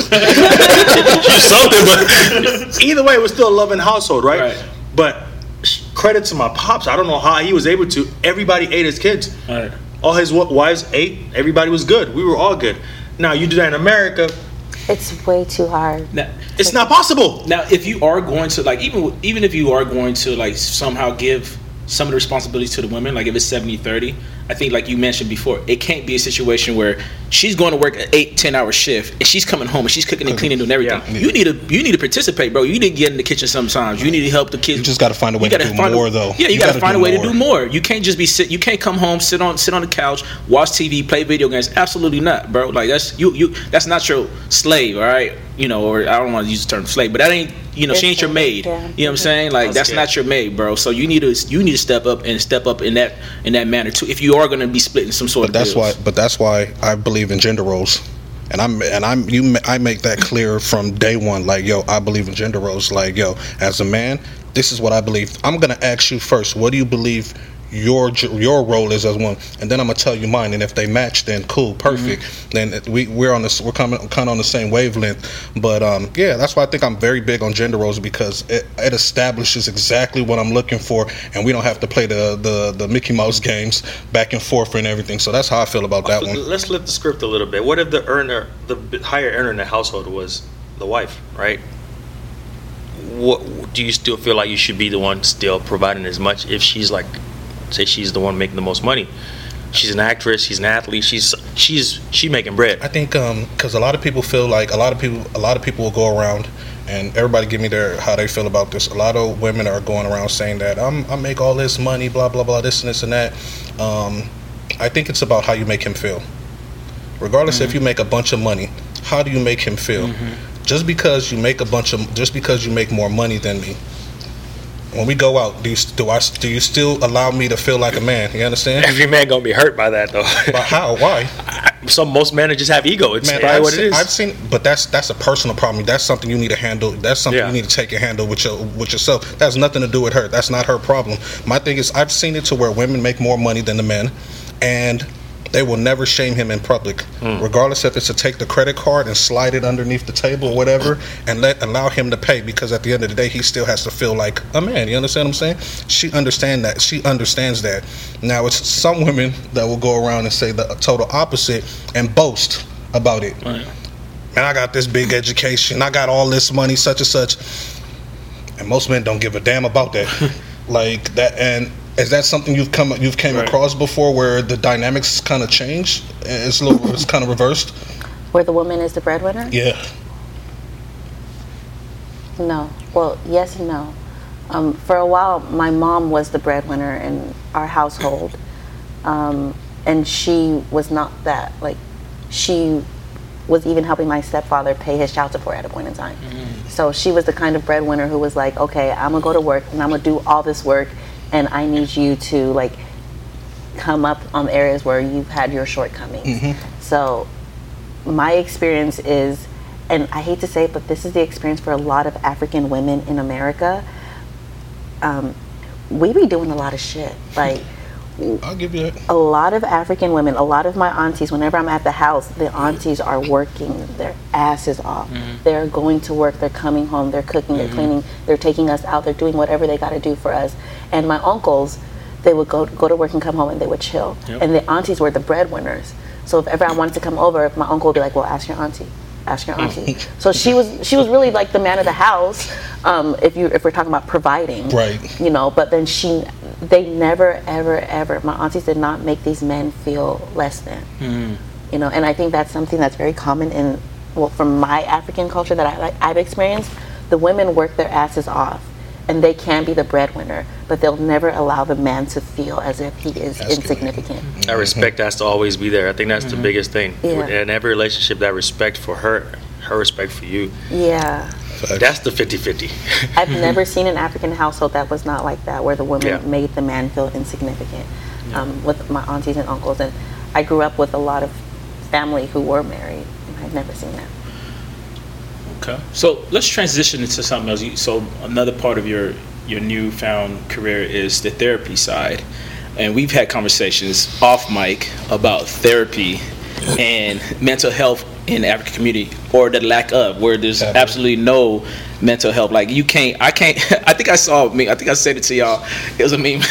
something. But either way, it was still a loving household, right?
Right.
But credit to my pops. I don't know how he was able to. Everybody ate his kids.
Right.
All his wa- wives ate. Everybody was good. We were all good. Now you do that in America,
It's way too hard.
Now,
it's not possible.
now, if you are going to like, even even if you are going to like somehow give some of the responsibilities to the women, like if it's seventy thirty, I think like you mentioned before, it can't be a situation where she's going to work an eight, ten hour shift and she's coming home and she's cooking and cleaning and doing everything.
Yeah.
You need to you need to participate, bro. You need to get in the kitchen sometimes. You need to help the kids.
You just gotta find a way
You
to
gotta
do
find a-
more, though.
Yeah, you,
You
gotta,
gotta
find
do
a way to
more.
do more. You can't just be sit. You can't come home, sit on sit on the couch, watch T V, play video games. Absolutely not, bro. Like that's you you. That's not your slave, all right? You know, or I don't want to use the term slave, but that ain't you know she ain't your maid.
Yeah.
You know what I'm saying? Like
That's
that's
good.
not your maid, bro. So you need to you need to step up and step up in that in that manner too. If you are going to be splitting some sort
But
of
that's
bills.
why. But that's why I believe in gender roles, and I'm and I'm you. ma- I make that clear from day one. Like, yo, I believe in gender roles. Like, yo, as a man, this is what I believe. I'm gonna ask you first. What do you believe your j- your role is as one? And then I'm gonna tell you mine. And if they match, then cool, perfect.
Mm-hmm.
Then it- we we're on this. We're coming kind of on the same wavelength. But um, yeah, that's why I think I'm very big on gender roles because it, it establishes exactly what I'm looking for, and we don't have to play the the the Mickey Mouse games back and forth and everything. So that's how I feel about that one.
Let's flip the script a little bit. What if the earner, the b- higher earner in the household was the wife, right? What do you still feel like you should be the one still providing as much if she's like, say she's the one making the most money? She's an actress. She's an athlete. She's she's she making bread.
I think because a lot of people feel like a lot of people a lot of people will go around and everybody give me their how they feel about this. A lot of women are going around saying that I'm I make all this money, blah blah blah, this and this and that. Um, I think it's about how you make him feel. Regardless if you make a bunch of money, how do you make him feel? Just because you make a bunch of just because you make more money than me. When we go out, do you do I do you still allow me to feel like a man? You understand?
Every man gonna be hurt by that though.
But how? Why?
Some most men just have ego. It's
Man,
probably
I've
what it
seen,
is.
I've seen, but that's that's a personal problem. That's something you need to handle. That's something
Yeah.
you need to take and handle with your with yourself. That has nothing to do with her. That's not her problem. My thing is, I've seen it to where women make more money than the men, and they will never shame him in public, regardless if it's to take the credit card and slide it underneath the table or whatever, and let allow him to pay. Because at the end of the day, he still has to feel like a man. You understand what I'm saying? She understand that. She understands that. Now, it's some women that will go around and say the total opposite and boast about it.
Right.
Man, I got this big education. I got all this money, such and such. And most men don't give a damn about that. Like that. And is that something you've come you've came
Right.
across before, where the dynamics kind of change? It's a little, it's kind of reversed.
Where the woman is the breadwinner?
Yeah.
No. Well, yes and no. Um, for a while, my mom was the breadwinner in our household, um, and she was not that. Like, she was even helping my stepfather pay his child support at a point in time. So she was the kind of breadwinner who was like, okay, I'm gonna go to work and I'm gonna do all this work, and I need you to like come up on areas where you've had your shortcomings. So my experience is, and I hate to say it, but this is the experience for a lot of African women in America. Um, we be doing a lot of shit. Like,
I'll give you that.
a lot of African women, a lot of my aunties, whenever I'm at the house, the aunties are working their asses off. They're going to work, they're coming home, they're cooking, they're cleaning, they're taking us out, they're doing whatever they got to do for us. And my uncles, they would go go to work and come home and they would chill.
Yep.
And the aunties were the breadwinners. So if ever I wanted to come over, my uncle would be like, well, ask your auntie. Ask your auntie. So she was she was really like the man of the house, um, if you if we're talking about providing.
Right.
You know, but then she they never ever ever my aunties did not make these men feel less than. You know, and I think that's something that's very common in well from my African culture that I like I've experienced. The women work their asses off and they can be the breadwinner, but they'll never allow the man to feel as if he is
That's good.
insignificant.
That respect has to always be there. I think that's the biggest thing.
Yeah.
In every relationship, that respect for her her respect for you.
Yeah.
That's the fifty-fifty.
I've never seen an African household that was not like that, where the woman
Yeah.
made the man feel insignificant. Um, with my aunties and uncles, and I grew up with a lot of family who were married, and I've never seen that.
Okay. So let's transition into something else. You- So another part of your your newfound career is the therapy side, and we've had conversations off mic about therapy and mental health in the African community, or the lack of, where there's
Absolutely.
absolutely no mental health. Like you can't, I can't. I think I saw a meme. I think I said it to y'all. It was a meme.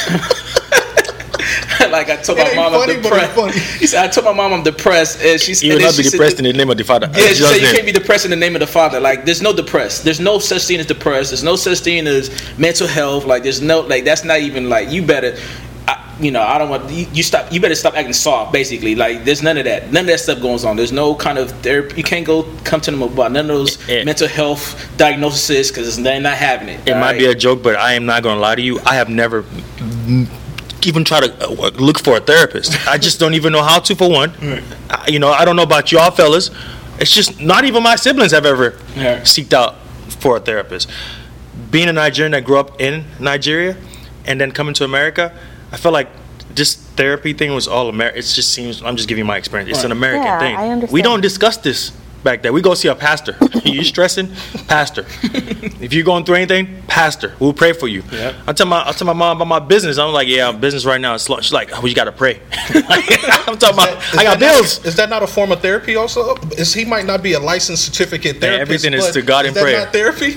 Like I told
It
my
ain't
mom
funny,
I'm
but it's
depressed.
funny.
He said I told my mom I'm depressed, and she
You
and
will
then
not be
she said
depressed
that-
in the name of the Father.
yeah, she
Just
said you
then.
can't be depressed in the name of the Father. Like, there's no depressed. There's no such thing as depressed. There's no such thing as mental health. Like, there's no, like, that's not even, like, you better, I, you know, I don't want, you, you stop, you better stop acting soft, basically. Like, there's none of that. None of that stuff goes on. There's no kind of therapy. You can't go come to them about none of those
Yeah.
mental health diagnoses because they're not having it.
It might be a joke, but I am not going to lie to you. I have never mm, even tried to uh, look for a therapist. I just don't even know how to, for one. I, you know, I don't know about y'all fellas. It's just not even my siblings have ever
Yeah.
seeked out for a therapist. Being a Nigerian that grew up in Nigeria and then coming to America, I feel like this therapy thing was all American. It just seems, I'm just giving you my experience. It's an American
Yeah,
thing.
I understand.
We don't discuss this back there. We go see a pastor. You stressing? Pastor. If you're going through anything, pastor. We'll pray for you.
Yep.
I tell my I tell my mom about my business. I'm like, yeah, business right now is slow. She's like, oh, you got to pray. I'm talking about,
Is
I got
that
bills.
Not, is that not a form of therapy also? Is he might not be a licensed certificate therapist?
everything is
but
to God in
is that
prayer.
not therapy?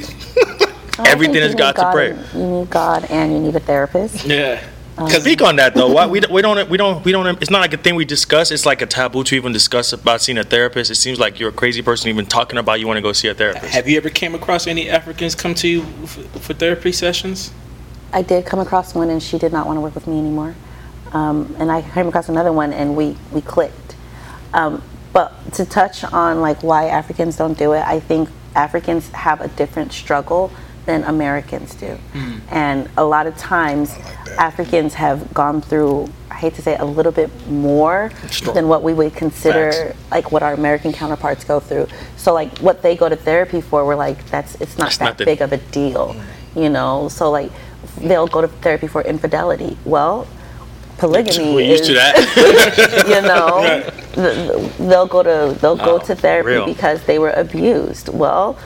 I
Everything
think
has
you
got
need
to pray.
and- You need God and you need a therapist.
Yeah.
Speak on that though. Why we don't- we don't we don't we don't. It's not like a thing we discuss. It's like a taboo to even discuss about seeing a therapist. It seems like you're a crazy person even talking about you want to go see a therapist.
Have you ever came across any Africans come to you for, for therapy sessions?
I did come across one, and she did not want to work with me anymore. Um, and I came across another one, and we we clicked. Um, but to touch on like why Africans don't do it, I think Africans have a different struggle than Americans do, and a lot of times
that.
Africans have gone through, I hate to say, a little bit more than what we would consider
Facts.
like what our American counterparts go through. So like what they go to therapy for, we're like, that's it's not
That's
that
nothing.
big of a deal, you know. So like they'll go to therapy for infidelity. Well, polygamy
We're used
is,
to that.
you know, th- th- they'll go to they'll go
Oh,
to therapy
real.
because they were abused. Well,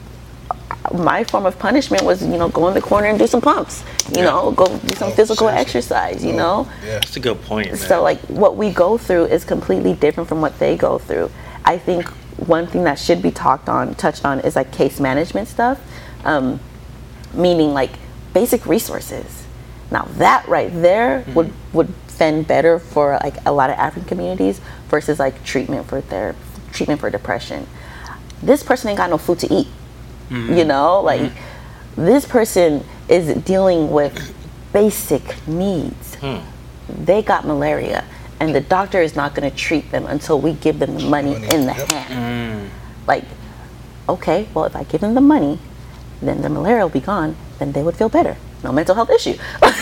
my form of punishment was, you know, go in the corner and do some pumps, you
Yeah.
know, go do some
Oh,
physical
seriously?
exercise, you know.
Yeah.
That's a good point, man.
So like what we go through is completely different from what they go through. I think one thing that should be talked on, touched on, is like case management stuff, um, meaning like basic resources. Now that right there
Mm-hmm.
would would fend better for like a lot of African communities versus like treatment for therapy, treatment for depression. This person ain't got no food to eat.
Mm-hmm.
You know, like this person is dealing with basic needs.
Hmm.
They got malaria, and the doctor is not going to treat them until we give them the money
Money,
in the
yep.
hand. Like, okay, well, if I give them the money, then the malaria will be gone, then they would feel better. No mental health issue.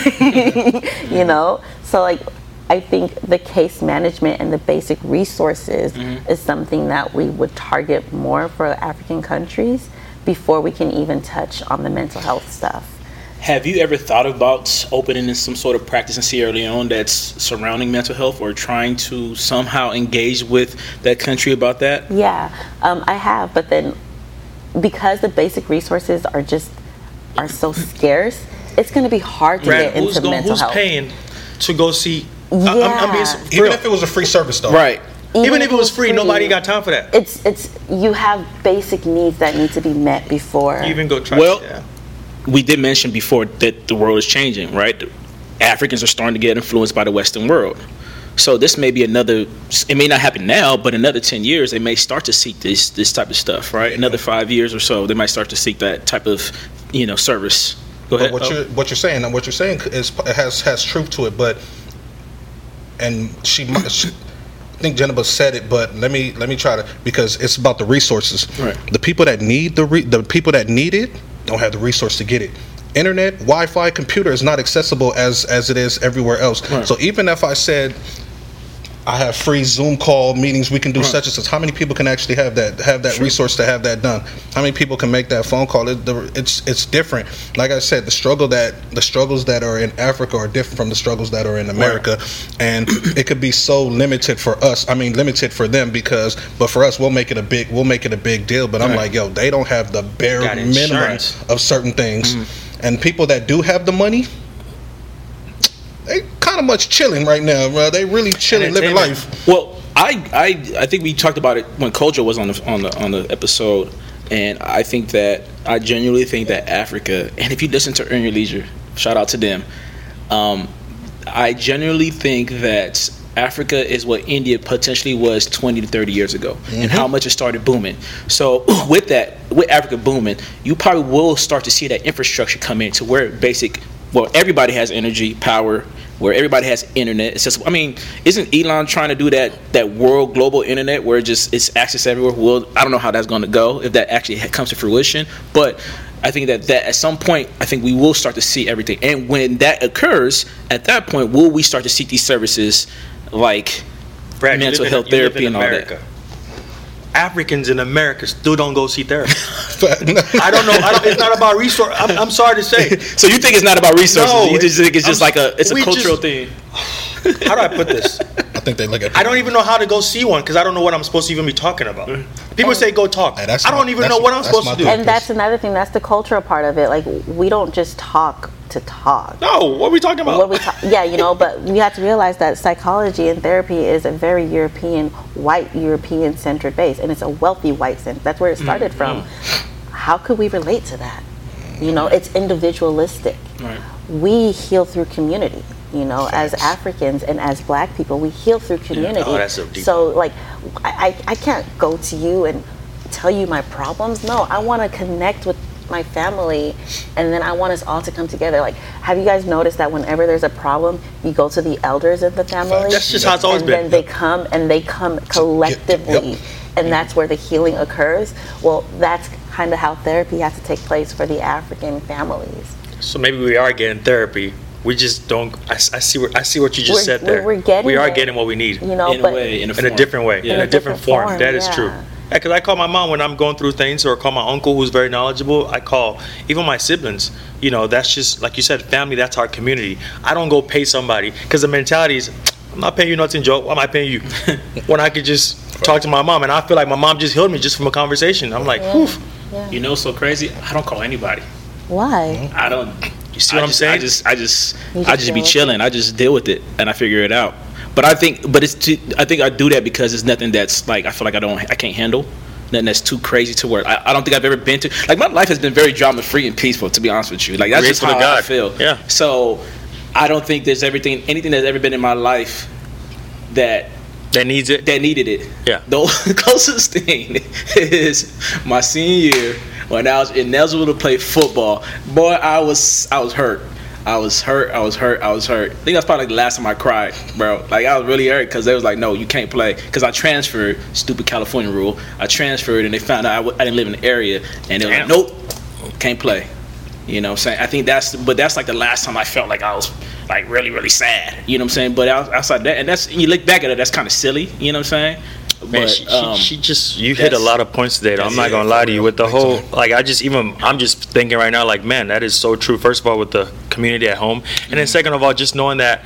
You know? So, like, I think the case management and the basic resources is something that we would target more for African countries before we can even touch on the mental health stuff.
Have you ever thought about opening in some sort of practice in Sierra Leone that's surrounding mental health, or trying to somehow engage with that country about that?
Yeah, um, I have, but then because the basic resources are just are so scarce, it's going to be hard to
Brad,
get
who's
into
going,
mental
who's
health.
paying to go see? I- I'm, I'm being
Yeah.
for
Even
real.
if it was a free service, though.
Right.
Even if it was free, nobody got time for that.
It's it's you have basic needs that need to be met before.
You even go try.
Well,
yeah.
we did mention before that the world is changing, right? Africans are starting to get influenced by the Western world. So this may be another, it may not happen now, but another ten years, they may start to seek this this type of stuff, right? Another five years or so, they might start to seek that type of, you know, service. Go ahead.
But what
Oh.
you're what you're saying, what you're saying is has has truth to it. But and she, might- she I think Jennifer said it, but let me let me try to, because it's about the resources.
Right.
The people that need the re, the people that need it don't have the resource to get it. Internet, Wi-Fi, computer is not accessible as as it is everywhere else.
Right.
So even if I said, I have free Zoom call meetings. We can do such and such. How many people can actually have that have that
Sure.
resource to have that done? How many people can make that phone call? It, the, it's it's different. Like I said, the struggle that the struggles that are in Africa are different from the struggles that are in America, and it could be so limited for us. I mean, limited for them because, but for us, we'll make it a big we'll make it a big deal. But I'm
Right.
like, yo, they don't have the bare
Got
minimum
insurance.
of certain things,
Mm-hmm.
and people that do have the money. They kind of much chilling right now, bro. They really chilling, living
Entertainment.
life.
Well, I, I I think we talked about it when Kojo was on the on the on the episode, and I think that I genuinely think that Africa, and if you listen to Earn Your Leisure, shout out to them. Um, I genuinely think that Africa is what India potentially was twenty to thirty years ago, and how much it started booming. So with that, with Africa booming, you probably will start to see that infrastructure come in to where basic. Well, everybody has energy, power, where everybody has internet. It's just, I mean, isn't Elon trying to do that that world global internet where it just it's access everywhere? Well, I don't know how that's going to go if that actually ha- comes to fruition, but I think that, that at some point, I think we will start to see everything. And when that occurs, at that point, will we start to see these services like
Brad, you
mental
live in-
health
you live
therapy
in
and all that?
America. Africans in America still don't go see therapy.
But
I don't know. I don't, it's not about resource. I'm, I'm sorry to say.
So you think it's not about resources?
No,
you just think it's just
I'm-
like a it's a
we
cultural
just-
thing.
How do I put this?
I think they look at.
I don't even know how to go see one because I don't know what I'm supposed to even be talking about. People say go talk.
Hey, that's
I don't
my-
even
that's-
know what I'm
that's
supposed
my
to do.
thought.
And that's another thing. That's the cultural part of it. Like, we don't just talk to talk.
No, what are we talking about?
What we ta- yeah, you know, but we have to realize that psychology and therapy is a very European, white European centered base, and it's a wealthy white center. That's where it started from. How could we relate to that? You know, it's individualistic.
Right.
We heal through community. You know, as Africans and as Black people, we heal through community.
Oh, that's so deep.
So, like, I, I, I can't go to you and tell you my problems. No, I want to connect with my family, and then I want us all to come together. Like, have you guys noticed that whenever there's a problem, you go to the elders of the family?
That's just how it's always
and
been.
then they come and they come collectively,
Yep.
and that's where the healing occurs. Well, that's kind of how therapy has to take place for the African families.
So maybe we are getting therapy. We just don't. I, I see. What, I see what you just
We're-
said there.
we're getting
we are
it.
getting what we need
You know,
In a
but
way, in a,
in a
form.
different way,
Yeah.
in a different, form.
form,
That is
yeah.
true. Yeah, because I call my mom when I'm going through things, or call my uncle who's very knowledgeable. I call even my siblings. You know, that's just like you said, family. That's our community. I don't go pay somebody because the mentality is, I'm not paying you nothing, Joe. Why am I paying you? When I could just talk to my mom, and I feel like my mom just healed me just from a conversation. I'm like,
Yeah.
oof.
Yeah.
You know, so crazy. I don't call anybody.
Why?
I don't.
You see
I
what I'm
just,
saying?
I just, I just,
You
I
just
just
deal
be
with
chilling. I just deal with it and I figure it out. But I think, but it's, too, I think I do that because it's nothing that's like I feel like I don't, I can't handle. Nothing that's too crazy to where I, I don't think I've ever been to. Like my life has been very drama free and peaceful. To be honest with you, like that's just
Grateful
how
to
I
God.
feel.
Yeah.
So I don't think there's everything, anything that's ever been in my life that
That needs it.
that needed it.
Yeah.
The closest thing is my senior year when I was in Nelsonville to play football. Boy, I was I was hurt. I was hurt. I was hurt. I was hurt. I think that's probably like the last time I cried, bro. Like I was really hurt because they was like, "No, you can't play." Because I transferred, stupid California rule. I transferred, and they found out I, w- I didn't live in the area, and they were like,
Damn.
"Nope, can't play." You know what I'm saying? I think that's, but that's like the last time I felt like I was like really, really sad. You know what I'm saying? But out- outside that, and that's, you look back at it, that's kind of silly. You know what I'm saying?
Man,
But,
she,
um,
she, she just you hit a
that's-
lot of points today. Though. I'm
that's
not
it,
gonna lie to you with the
Big
whole
time.
like I just even I'm just thinking right now like man that is so true. First of all with the community at home, and
Mm-hmm.
then second of all just knowing that.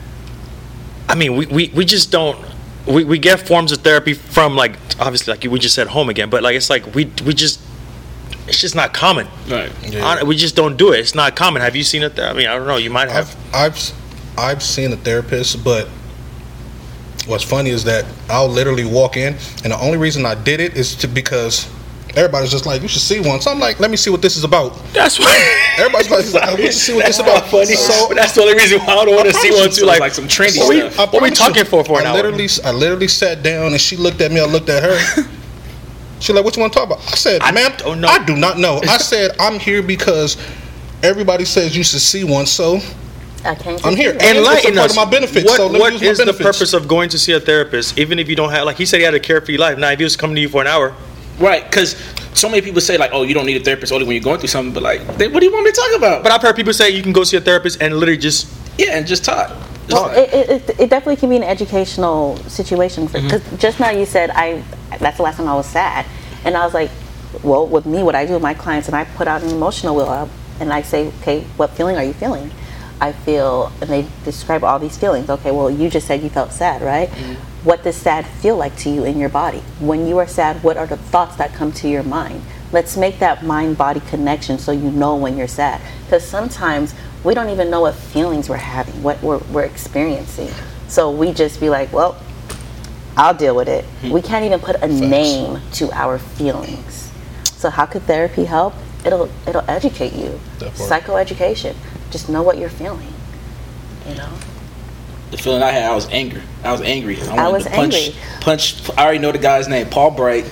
I mean we, we, we just don't we, we get forms of therapy from like obviously like we just said home again, but like it's like we we just it's just not common.
right.
Yeah.
Hon- We just don't do it. It's not common. Have you seen it? There? I mean I don't know. You might have.
I've I've I've seen a therapist, but what's funny is that I'll literally walk in, and the only reason I did it is to because everybody's just like, you should see one. So I'm like, let me see what this is about.
That's why.
Everybody's like, let me see what this is about.
Funny.
So
But that's the only reason why I don't want to see one too.
Sounds
Like,
like some trendy
what we,
stuff.
I
what we
promise
talking
you,
for for an
I
hour?
literally, I literally sat down, and she looked at me. I looked at her. She like, what you want to talk about? I said,
I
ma'am,
don't know.
I do not know. I said, I'm here because everybody says you should see one, so
I can't.
I'm here.
see
And
that.
it's a
Enlighten
part
us.
of my benefits,
What,
so let me
what
use my
is the
benefits.
purpose of going to see a therapist, even if you don't have, like he said, he had a carefree life. Now, if he was coming to you for an hour,
Right, because so many people say like, "Oh, you don't need a therapist only when you're going through something." But like, they, what do you want me to talk about?
but I've heard people say you can go see a therapist and literally just
yeah, and just talk.
Well, it, it, it definitely can be an educational situation. Because mm-hmm. just now you said, I that's the last time I was sad. And I was like, well, with me, what I do with my clients, and I put out an emotional wheel up, and I say, okay, what feeling are you feeling? I feel, and they describe all these feelings. Okay, well, you just said you felt sad, right? Mm-hmm. What does sad feel like to you in your body? When you are sad, what are the thoughts that come to your mind? Let's make that mind-body connection so you know when you're sad. Because sometimes we don't even know what feelings we're having, what we're, we're experiencing. So we just be like, well, I'll deal with it. Mm-hmm. We can't even put a Thanks. name to our feelings. So how could therapy help? It'll it'll educate you. Psychoeducation. Just know what you're feeling. You know.
The feeling I had, I was angry. I was angry. I,
I was
to punch,
angry.
Punch. I already know the guy's name, Paul Bright.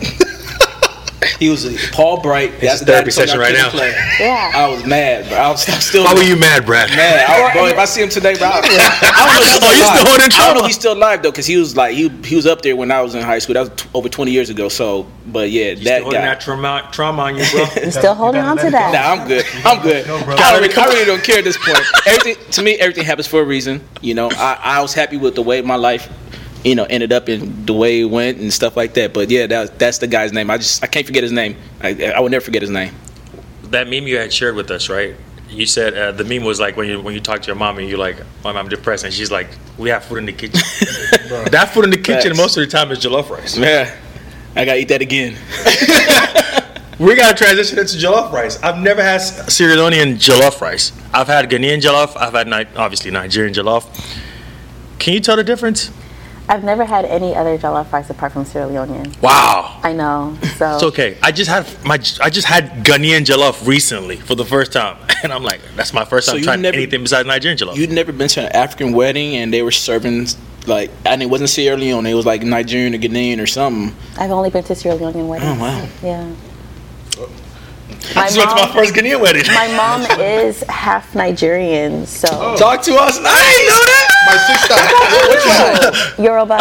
He was a, Paul Bright.
That's the therapy session right now.
Play.
Yeah.
I was mad, bro. I was I'm still.
Why were you mad, Brad?
Mad. I was, bro, if I see him today, bro, I, I don't know if he's still,
still holding
I don't know if he's still alive though, because he was like he he was up there when I was in high school. That was t- over twenty years ago. So, but yeah,
you
that
still holding
guy.
that trauma, trauma on you, bro.
You're still holding on to that.
Nah, I'm good. I'm good. No, I, really, I really don't care at this point. Everything to me, everything happens for a reason. You know, I, I was happy with the way my life, you know, ended up in the way it went and stuff like that. But yeah, that, that's the guy's name. I just I can't forget his name. I, I would never forget his name.
That meme you had shared with us, right? You said uh, the meme was like when you when you talk to your mom and you're like, "Mom, I'm depressed," and she's like, "We have food in the kitchen." That food in the kitchen Facts. most of the time is jollof rice.
Yeah, I gotta eat that again.
We gotta transition into jollof rice. I've never had Sierra Leonean jollof rice. I've had Ghanaian jollof. I've had Ni- obviously Nigerian jollof. Can you tell the difference?
I've never had any other jollof rice apart from Sierra Leonean.
Wow.
I know. So
it's okay. I just had my I just had Ghanaian jollof recently for the first time, and I'm like, that's my first time so trying never, anything besides Nigerian jollof.
You'd never been to an African wedding and they were serving like, and it wasn't Sierra Leone. It was like Nigerian or Ghanaian or something.
I've only been to Sierra Leonean weddings.
Oh wow.
Yeah.
I just went to my first Ghanaian wedding.
My mom is half Nigerian, so
oh. Talk to us. I ain't know that.
My sister.
Yoruba.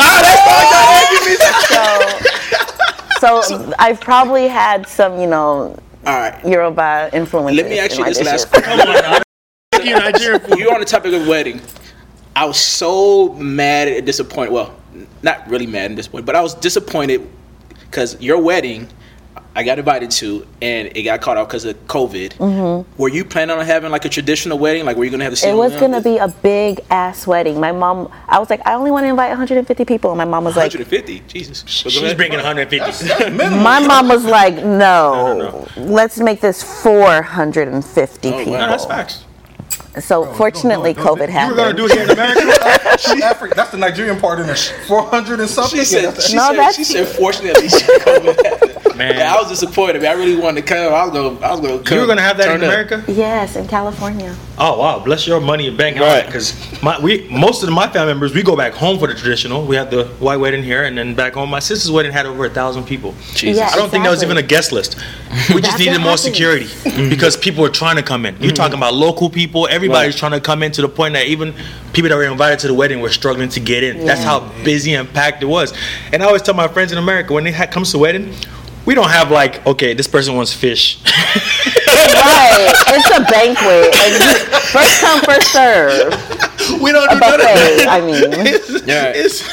Ah, that's
so, so I've probably had some, you know,
all right.
Yoruba influences.
Let me ask you this
dishes.
last question.
Nigerian food.
You're on the topic of wedding. I was so mad and disappointed. Well, not really mad and disappointed, but I was disappointed because your wedding I got invited to, and it got caught off because of COVID. Mm-hmm. Were you planning on having like a traditional wedding? Like, were you going to have the
It was going to be a big ass wedding. My mom, I was like, I only want to invite one hundred fifty people. And my mom was like,
one hundred fifty? Jesus.
She's bringing one hundred fifty. That's,
that's my mom was like, no, no, no, no, let's make this four hundred fifty
oh,
people.
Wow.
No, that's facts.
So oh, fortunately, no, no, no, COVID happened.
You were going to do it here in America?
She African. That's the Nigerian part in it. four hundred and something.
She said, she
no,
said,
that's
she said fortunately, COVID happened.
Man.
Yeah, I was disappointed. I really wanted to come. I was going. I was going to come.
You were going to have that in America?
Up. Yes, in California.
Oh wow! Bless your money and bank.
Right.
Because my we most of my family members we go back home for the traditional. We had the white wedding here, and then back home. My sister's wedding had over a thousand people.
Jesus.
Yeah,
I don't
exactly.
think that was even a guest list. We just needed more security because people were trying to come in. You're mm-hmm. talking about local people. Everybody's right. trying to come in to the point that even people that were invited to the wedding were struggling to get in. Yeah. That's how busy and packed it was. And I always tell my friends in America when it ha- comes to wedding. We don't have like, okay, this person wants fish.
Right, it's a banquet. And first come, first serve.
We don't
a
do
buffet, I mean.
It's, yeah.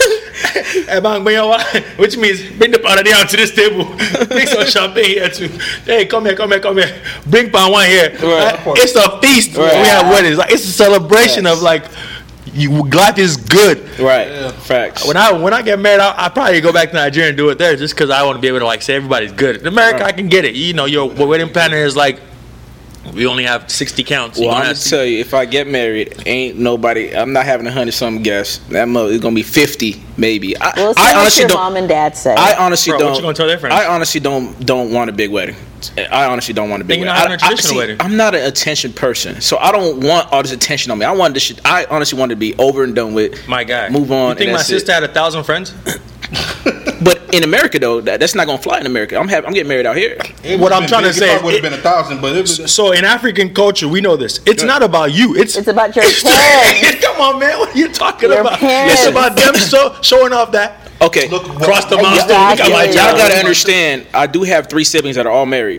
It's, which means bring the pan down to this table. Bring some champagne here too. Hey, come here, come here, come here. Bring pan one here. Right. It's a feast. Right. We have weddings. Like, it's a celebration yes. of like. You, life is good,
right? Yeah. Facts.
When I when I get married, I, I probably go back to Nigeria and do it there, just because I want to be able to like say everybody's good. In America, right. I can get it. You know, your wedding planner is like, we only have sixty counts.
Well, I'm gonna tell you, if I get married, ain't nobody. I'm not having a hundred something guests. That mother is gonna be fifty, maybe. I,
well,
I
honestly
honestly
your
don't.
Mom and dad say.
I honestly
Bro,
don't.
What you gonna tell their friends?
I honestly don't don't want a big wedding. I honestly don't want a big
then you're
wedding.
not having a traditional
I, I, see,
wedding.
I'm not an attention person, so I don't want all this attention on me. I want this shit. I honestly want to be over and done with.
My guy,
move on.
You think my sister it. had a thousand friends?
But in America, though, that, that's not gonna fly in America. I'm having, I'm getting married out here.
What I'm trying big, to say
would have been a thousand, but it was,
so in African culture, we know this. It's yeah. not about you. It's
it's about your parents.
Come on, man. What are you talking
your
about?
Parents.
It's about them so, showing off that.
Okay,
Look, cross the
exactly.
milestone.
Y'all gotta understand. I do have three siblings that are all married.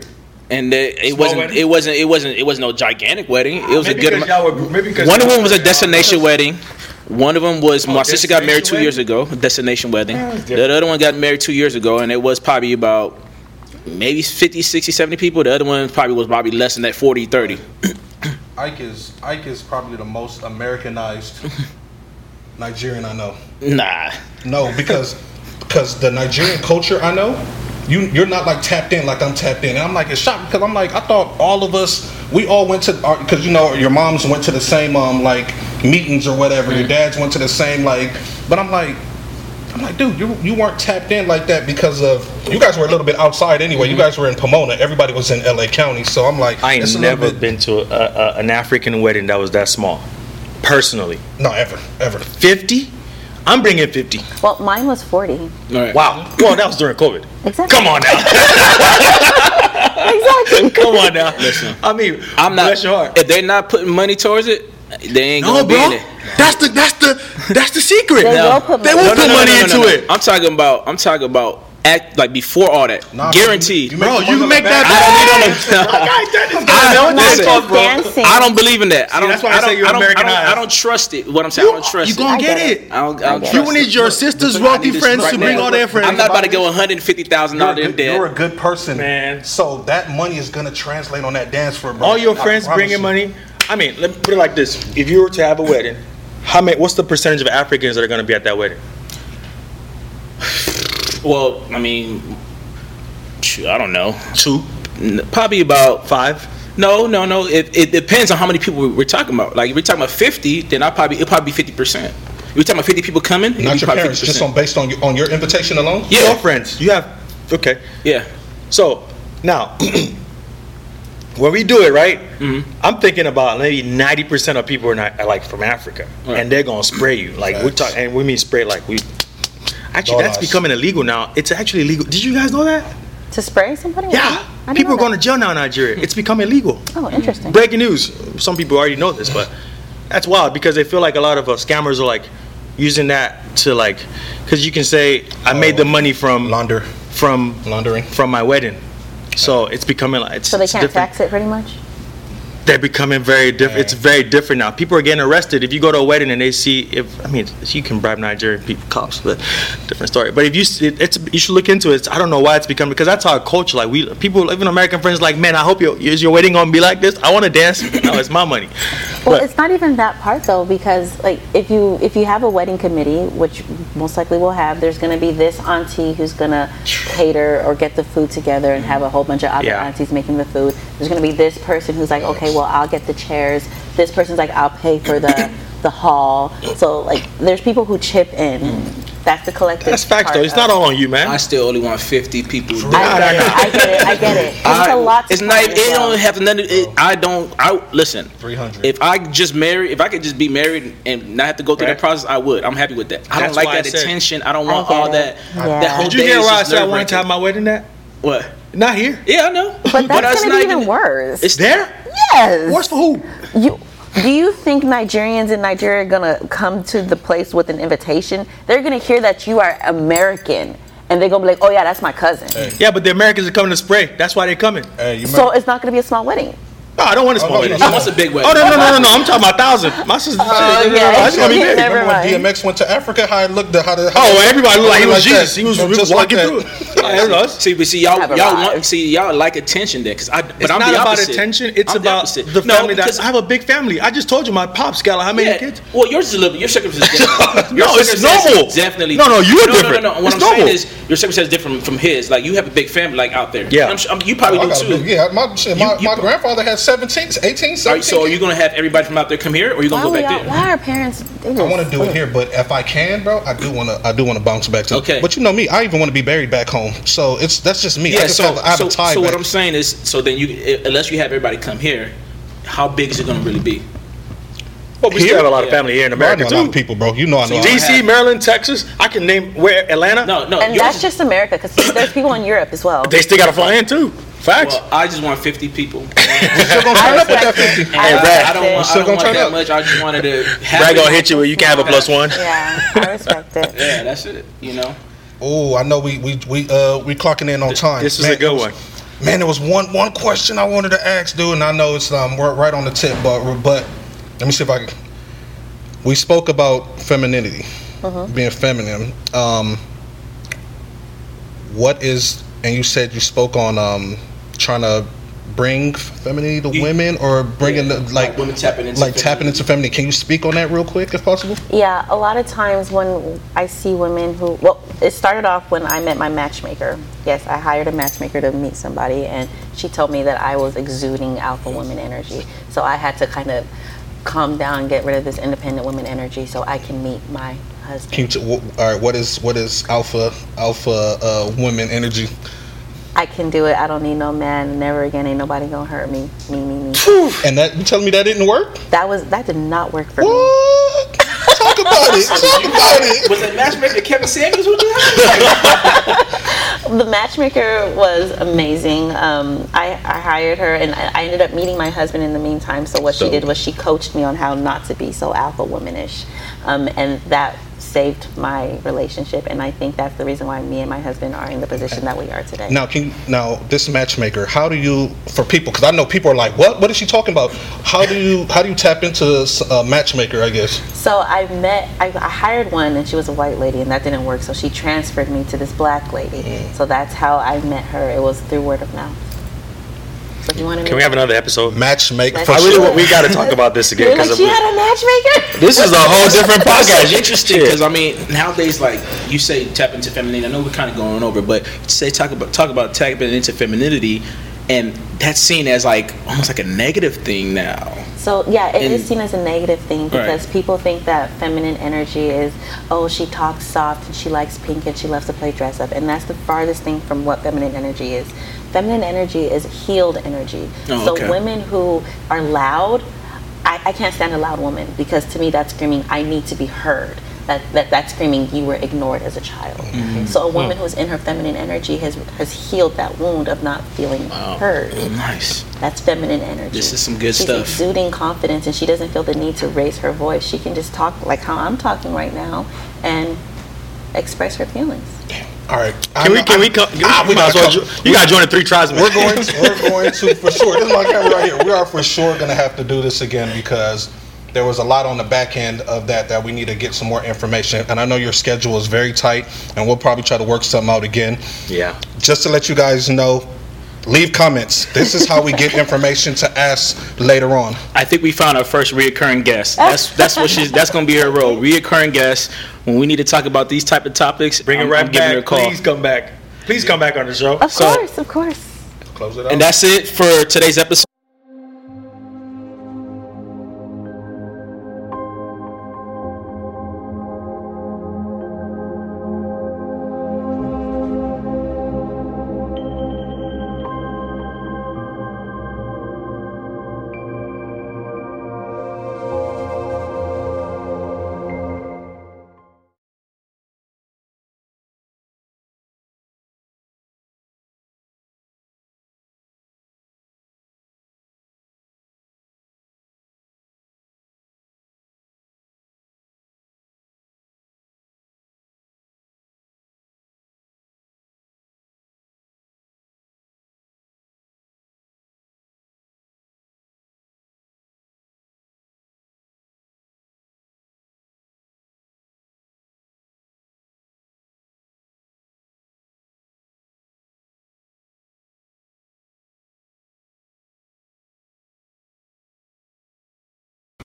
And it, it
Small
wasn't.
wedding?
It wasn't. It wasn't. It wasn't no gigantic wedding. It was
Maybe
a good.
because
amount.
y'all were- maybe because
One of
y'all
them was a
were-
destination wedding. One of them was my sister got married two
destination
years ago. Destination wedding.
Yeah, it's
The
different.
other one got married two years ago, and it was probably about maybe fifty, sixty, seventy people. The other one probably was probably less than that, forty, thirty.
Ike is Ike is probably the most Americanized Nigerian I know.
Nah.
No, because because the Nigerian culture I know, you you're not like tapped in like I'm tapped in. And I'm like it's shocked because I'm like I thought all of us we all went to because you know your moms went to the same um like meetings or whatever.
Mm-hmm.
Your dads went to the same like, but I'm like. I'm like, dude, you you weren't tapped in like that because of you guys were a little bit outside anyway.
Mm-hmm.
You guys were in Pomona. Everybody was in L A County, so I'm like,
I
it's
ain't
a little
never
bit-
been to a, a, an African wedding that was that small. Personally,
No, ever, ever.
fifty. I'm bringing fifty.
Well, mine was forty.
All right.
Wow. Well, that was during COVID.
Exactly.
Come on now.
Exactly.
Come on now.
Listen.
I mean,
I'm not.
bless your heart.
If they're not putting money towards it, they ain't
No,
gonna be
bro.
in it.
That's the that's the that's the secret.
They
No.
will put
They
money.
will put money into it.
I'm talking about. I'm talking about. Act like before all that.
Nah,
Guaranteed.
you-
Bro,
the
you
money
make
on the
that.
back.
I
I
don't
Not
listen,
just dancing.
I don't believe in that. I don't.
that's why I
I don't,
say you're
I don't, I don't,
Americanized.
I don't trust it. What I'm saying, I don't trust
You
it.
gonna
I
get
get
it.
it.
I don't, I don't
I
trust
get
You
it.
need your sister's
I
wealthy
need this
friends
right
to
now.
bring all their friends.
I'm not about to go one hundred fifty thousand
You're a,
dollars in
good, you're a
debt.
good person,
Man.
So that money is gonna translate on that dance floor, bro.
All your
I
friends
promise
bringing
you.
money. I mean, let me put it like this: if you were to have a wedding, how many? What's the percentage of Africans that are going to be at that wedding?
Well, I mean, shoot, I don't know.
Two,
N- Probably about.
five.
No, no, no. It, it depends on how many people we're talking about. Like if we're talking about fifty, then I probably it'll probably be fifty percent. If we're talking about fifty people coming, it'll
Not
be
your
probably
parents, just
fifty
on based on your, on your invitation alone.
Yeah.
Your friends. You have. Okay.
Yeah.
So now, when we do it, right?
Mm-hmm.
I'm thinking about maybe ninety percent of people are not are like from Africa,
Right.
and they're gonna spray you. Like we
Facts.
talk, and we mean spray like we. Actually, that's
Dollars.
becoming illegal now. It's actually illegal. Did you guys know that?
To spray somebody?
Yeah.
I didn't
People
know
are going to
that.
jail now in Nigeria. It's becoming illegal.
Oh, interesting.
Breaking news. Some people already know this, but that's wild because they feel like a lot of uh, scammers are like using that to like, because you can say I made the money from
Launder,
from
laundering.
from my wedding, so it's becoming like it's,
So they
it's
can't
different.
tax it pretty much?
They're becoming very different. It's very different now. People are getting arrested if you go to a wedding and they see if I mean you can bribe Nigerian people, cops, but different story. But if you s- it, it's you should look into it. It's, I don't know why it's become because that's our culture. Like we people, even American friends, like man, I hope your is your wedding gonna be like this? I want to dance. No, it's my money.
Well,
But-
it's not even that part though, because like if you if you have a wedding committee, which most likely will have, there's going to be this auntie who's going to cater or get the food together and have a whole bunch of other
Yeah.
aunties making the food. There's going to be this person who's like, okay, well, I'll get the chairs. This person's like, I'll pay for the the hall. So like, there's people who chip in. That's the collective.
That's facts
part
though. It's
of-
not all on you, man.
I still only want fifty people.
I get it. I get it. I get it. 'Cause It's a lot to
It's not.
plan
It
as well.
don't have nothing. It, I don't. I listen.
three hundred.
If I just marry, if I could just be married and not have to go through
Right.
that process, I would. I'm happy with that. I
That's
don't like
why I
that
said-
attention. I don't
I
want
get
all
it.
that.
Yeah.
That whole
Did you
day
hear
is
why I
just
said I wanted to have
nerve-wracking.
my wedding at?
What?
Not here.
Yeah, I know.
But that's
it's
going
not
to be even worse.
It's
There?
Yes.
Worse for who?
You, do you think Nigerians in Nigeria are gonna come to the place with an invitation? They're gonna hear that you are American, and they're gonna be like, "Oh yeah, that's my cousin."
Yeah, but the Americans are coming to spray. That's why they're coming.
Hey, you
So
remember?
it's not gonna be a small wedding.
No, I don't want a small
no,
wedding.
no,
He wants a big wedding.
Oh no no no no no! I'm talking about thousand. My sister.
Oh,
shit,
yeah.
It's gonna be big.
Never
Remember when
mind.
D M X went to Africa? How it looked? How the how
Oh,
it-
everybody looked like he was
that.
Jesus. He was
Just like
walking
that.
through it. I don't know.
See, but see, y'all,
Have a
y'all
vibe.
want, see, y'all like attention there, cause I. But
It's
I'm
not
the
about
opposite.
attention. It's
I'm the
about
opposite.
the
No,
family.
because-
That I have a big family. I just told you my pops got like how many
Yeah.
kids?
Well, yours is a little bit. Your circumstance is different. Your
No, it's
circumstance is
normal.
Definitely.
No, no, you're
no,
different.
No, no, no. What
It's
I'm saying
normal.
is your circumstance is different from his. Like you have a big family, like out there.
Yeah.
I'm, sure- I'm, you probably
I
do
got a
too.
big- yeah, my, shit, my,
You- you-
my grandfather had seventeen, eighteen,
All
seventeen.
right, so are you gonna have everybody from out there come here, or are you
Why,
gonna go
we
back
all,
there?
why are parents? They
I
just-
want to do it here, but if I can, bro, I do want to. I do want to bounce back to.
Okay.
But you know me, I even want to be buried back home. So it's that's just me. I
Yeah.
just
So,
have, I have
so,
a tie
so what
back.
I'm saying is, so then you, i- unless you have everybody come here, how big is it gonna really be?
Well, we
Here?
still have a lot of
Yeah.
family here in
Bro, I
America
know a lot of
too.
people, bro. You know I know.
you
I-
D C, Maryland, Texas. I can name where Atlanta.
No, no.
And
yours
that's
is-
just America, because there's people in Europe as well.
They still got to fly in too. Facts.
Well, I just want fifty people.
We're still gonna
I
turn up with that
respect
fifty.
it. I
Hey, Brad.
respect
I don't
it.
want, I
still
don't
gonna
want
turn
that
up.
much. I just wanted to have
Brad
it.
gonna hit you where you can have a plus one.
Yeah, I respect it.
Yeah, that's it. You know.
Oh, I know we we we uh we clocking in on time.
This is
Man,
a good one.
man, there was one one question I wanted to ask, dude, and I know it's um we're right on the tip, but but let me see if I can. We spoke about femininity, mm-hmm. being feminine. Um, what is, and you said you spoke on um trying to bring femininity to you, women, or bringing yeah, the, like,
like women tapping into
like tapping into femininity. Can you speak on that real quick, if possible?
Yeah, a lot of times when I see women who, well, it started off when I met my matchmaker. Yes, I hired a matchmaker to meet somebody, and she told me that I was exuding alpha woman energy. So I had to kind of calm down and get rid of this independent woman energy so I can meet my husband.
Can you t- w- all right, what is what is alpha alpha uh, woman energy?
I can do it. I don't need no man. Never again. Ain't nobody gonna hurt me. Me, me, me.
And that, you telling me that didn't work?
That was that did not work for
what? me. Talk about it. Talk about it.
Was that matchmaker Kevin Samuels with you?
The matchmaker was amazing. Um, I, I hired her, and I, I ended up meeting my husband in the meantime. So what so. she did was she coached me on how not to be so alpha womanish, um, and that saved my relationship, and I think that's the reason why me and my husband are in the position that we are today.
Now, can you, now this matchmaker, how do you, for people, because I know people are like, what? What is she talking about? How do you how do you tap into a matchmaker? I guess.
So I met, I, I hired one, and she was a white lady, and that didn't work. So she transferred me to this black lady. Mm. So that's how I met her. It was through word of mouth. So if you want to
Can we have another episode?
Matchmaker.
I really want, we got to talk about this again.
Like she had a matchmaker.
This is a whole different podcast.
It's interesting because I mean nowadays, like you say, tap into femininity. I know we're kind of going over, but say talk about talk about tapping into femininity, and that's seen as like almost like a negative thing now.
So yeah, it
and,
is seen as a negative thing because
right.
people think that feminine energy is, oh, she talks soft and she likes pink and she loves to play dress up, and that's the farthest thing from what feminine energy is. Feminine energy is healed energy.
Oh,
so
okay.
women who are loud, I, I can't stand a loud woman because to me that's screaming, I need to be heard. That, that that's screaming, you were ignored as a child. Mm-hmm. So a woman who's in her feminine energy has has healed that wound of not feeling
wow.
heard.
Nice.
That's feminine energy.
This is some good
She's
stuff.
Exuding confidence, and she doesn't feel the need to raise her voice. She can just talk like how I'm talking right now and express her feelings.
All right.
Can we? Can we? Come, ah, we might as well. Jo- you gotta join the three tribes.
We're going. To, we're going to for sure. This is my camera right here. We are for sure going to have to do this again because there was a lot on the back end of that that we need to get some more information. And I know your schedule is very tight, and we'll probably try to work something out again.
Yeah.
Just to let you guys know, leave comments. This is how we get information to ask later on.
I think we found our first reoccurring guest. That's that's what she's. That's gonna be her role. Reoccurring guest. When we need to talk about these type of topics,
bring
I'm,
it right
I'm giving
back.
her a call.
Please come back. Please come back on the show.
Of
so,
course, of course.
Close it out.
And that's it for today's episode.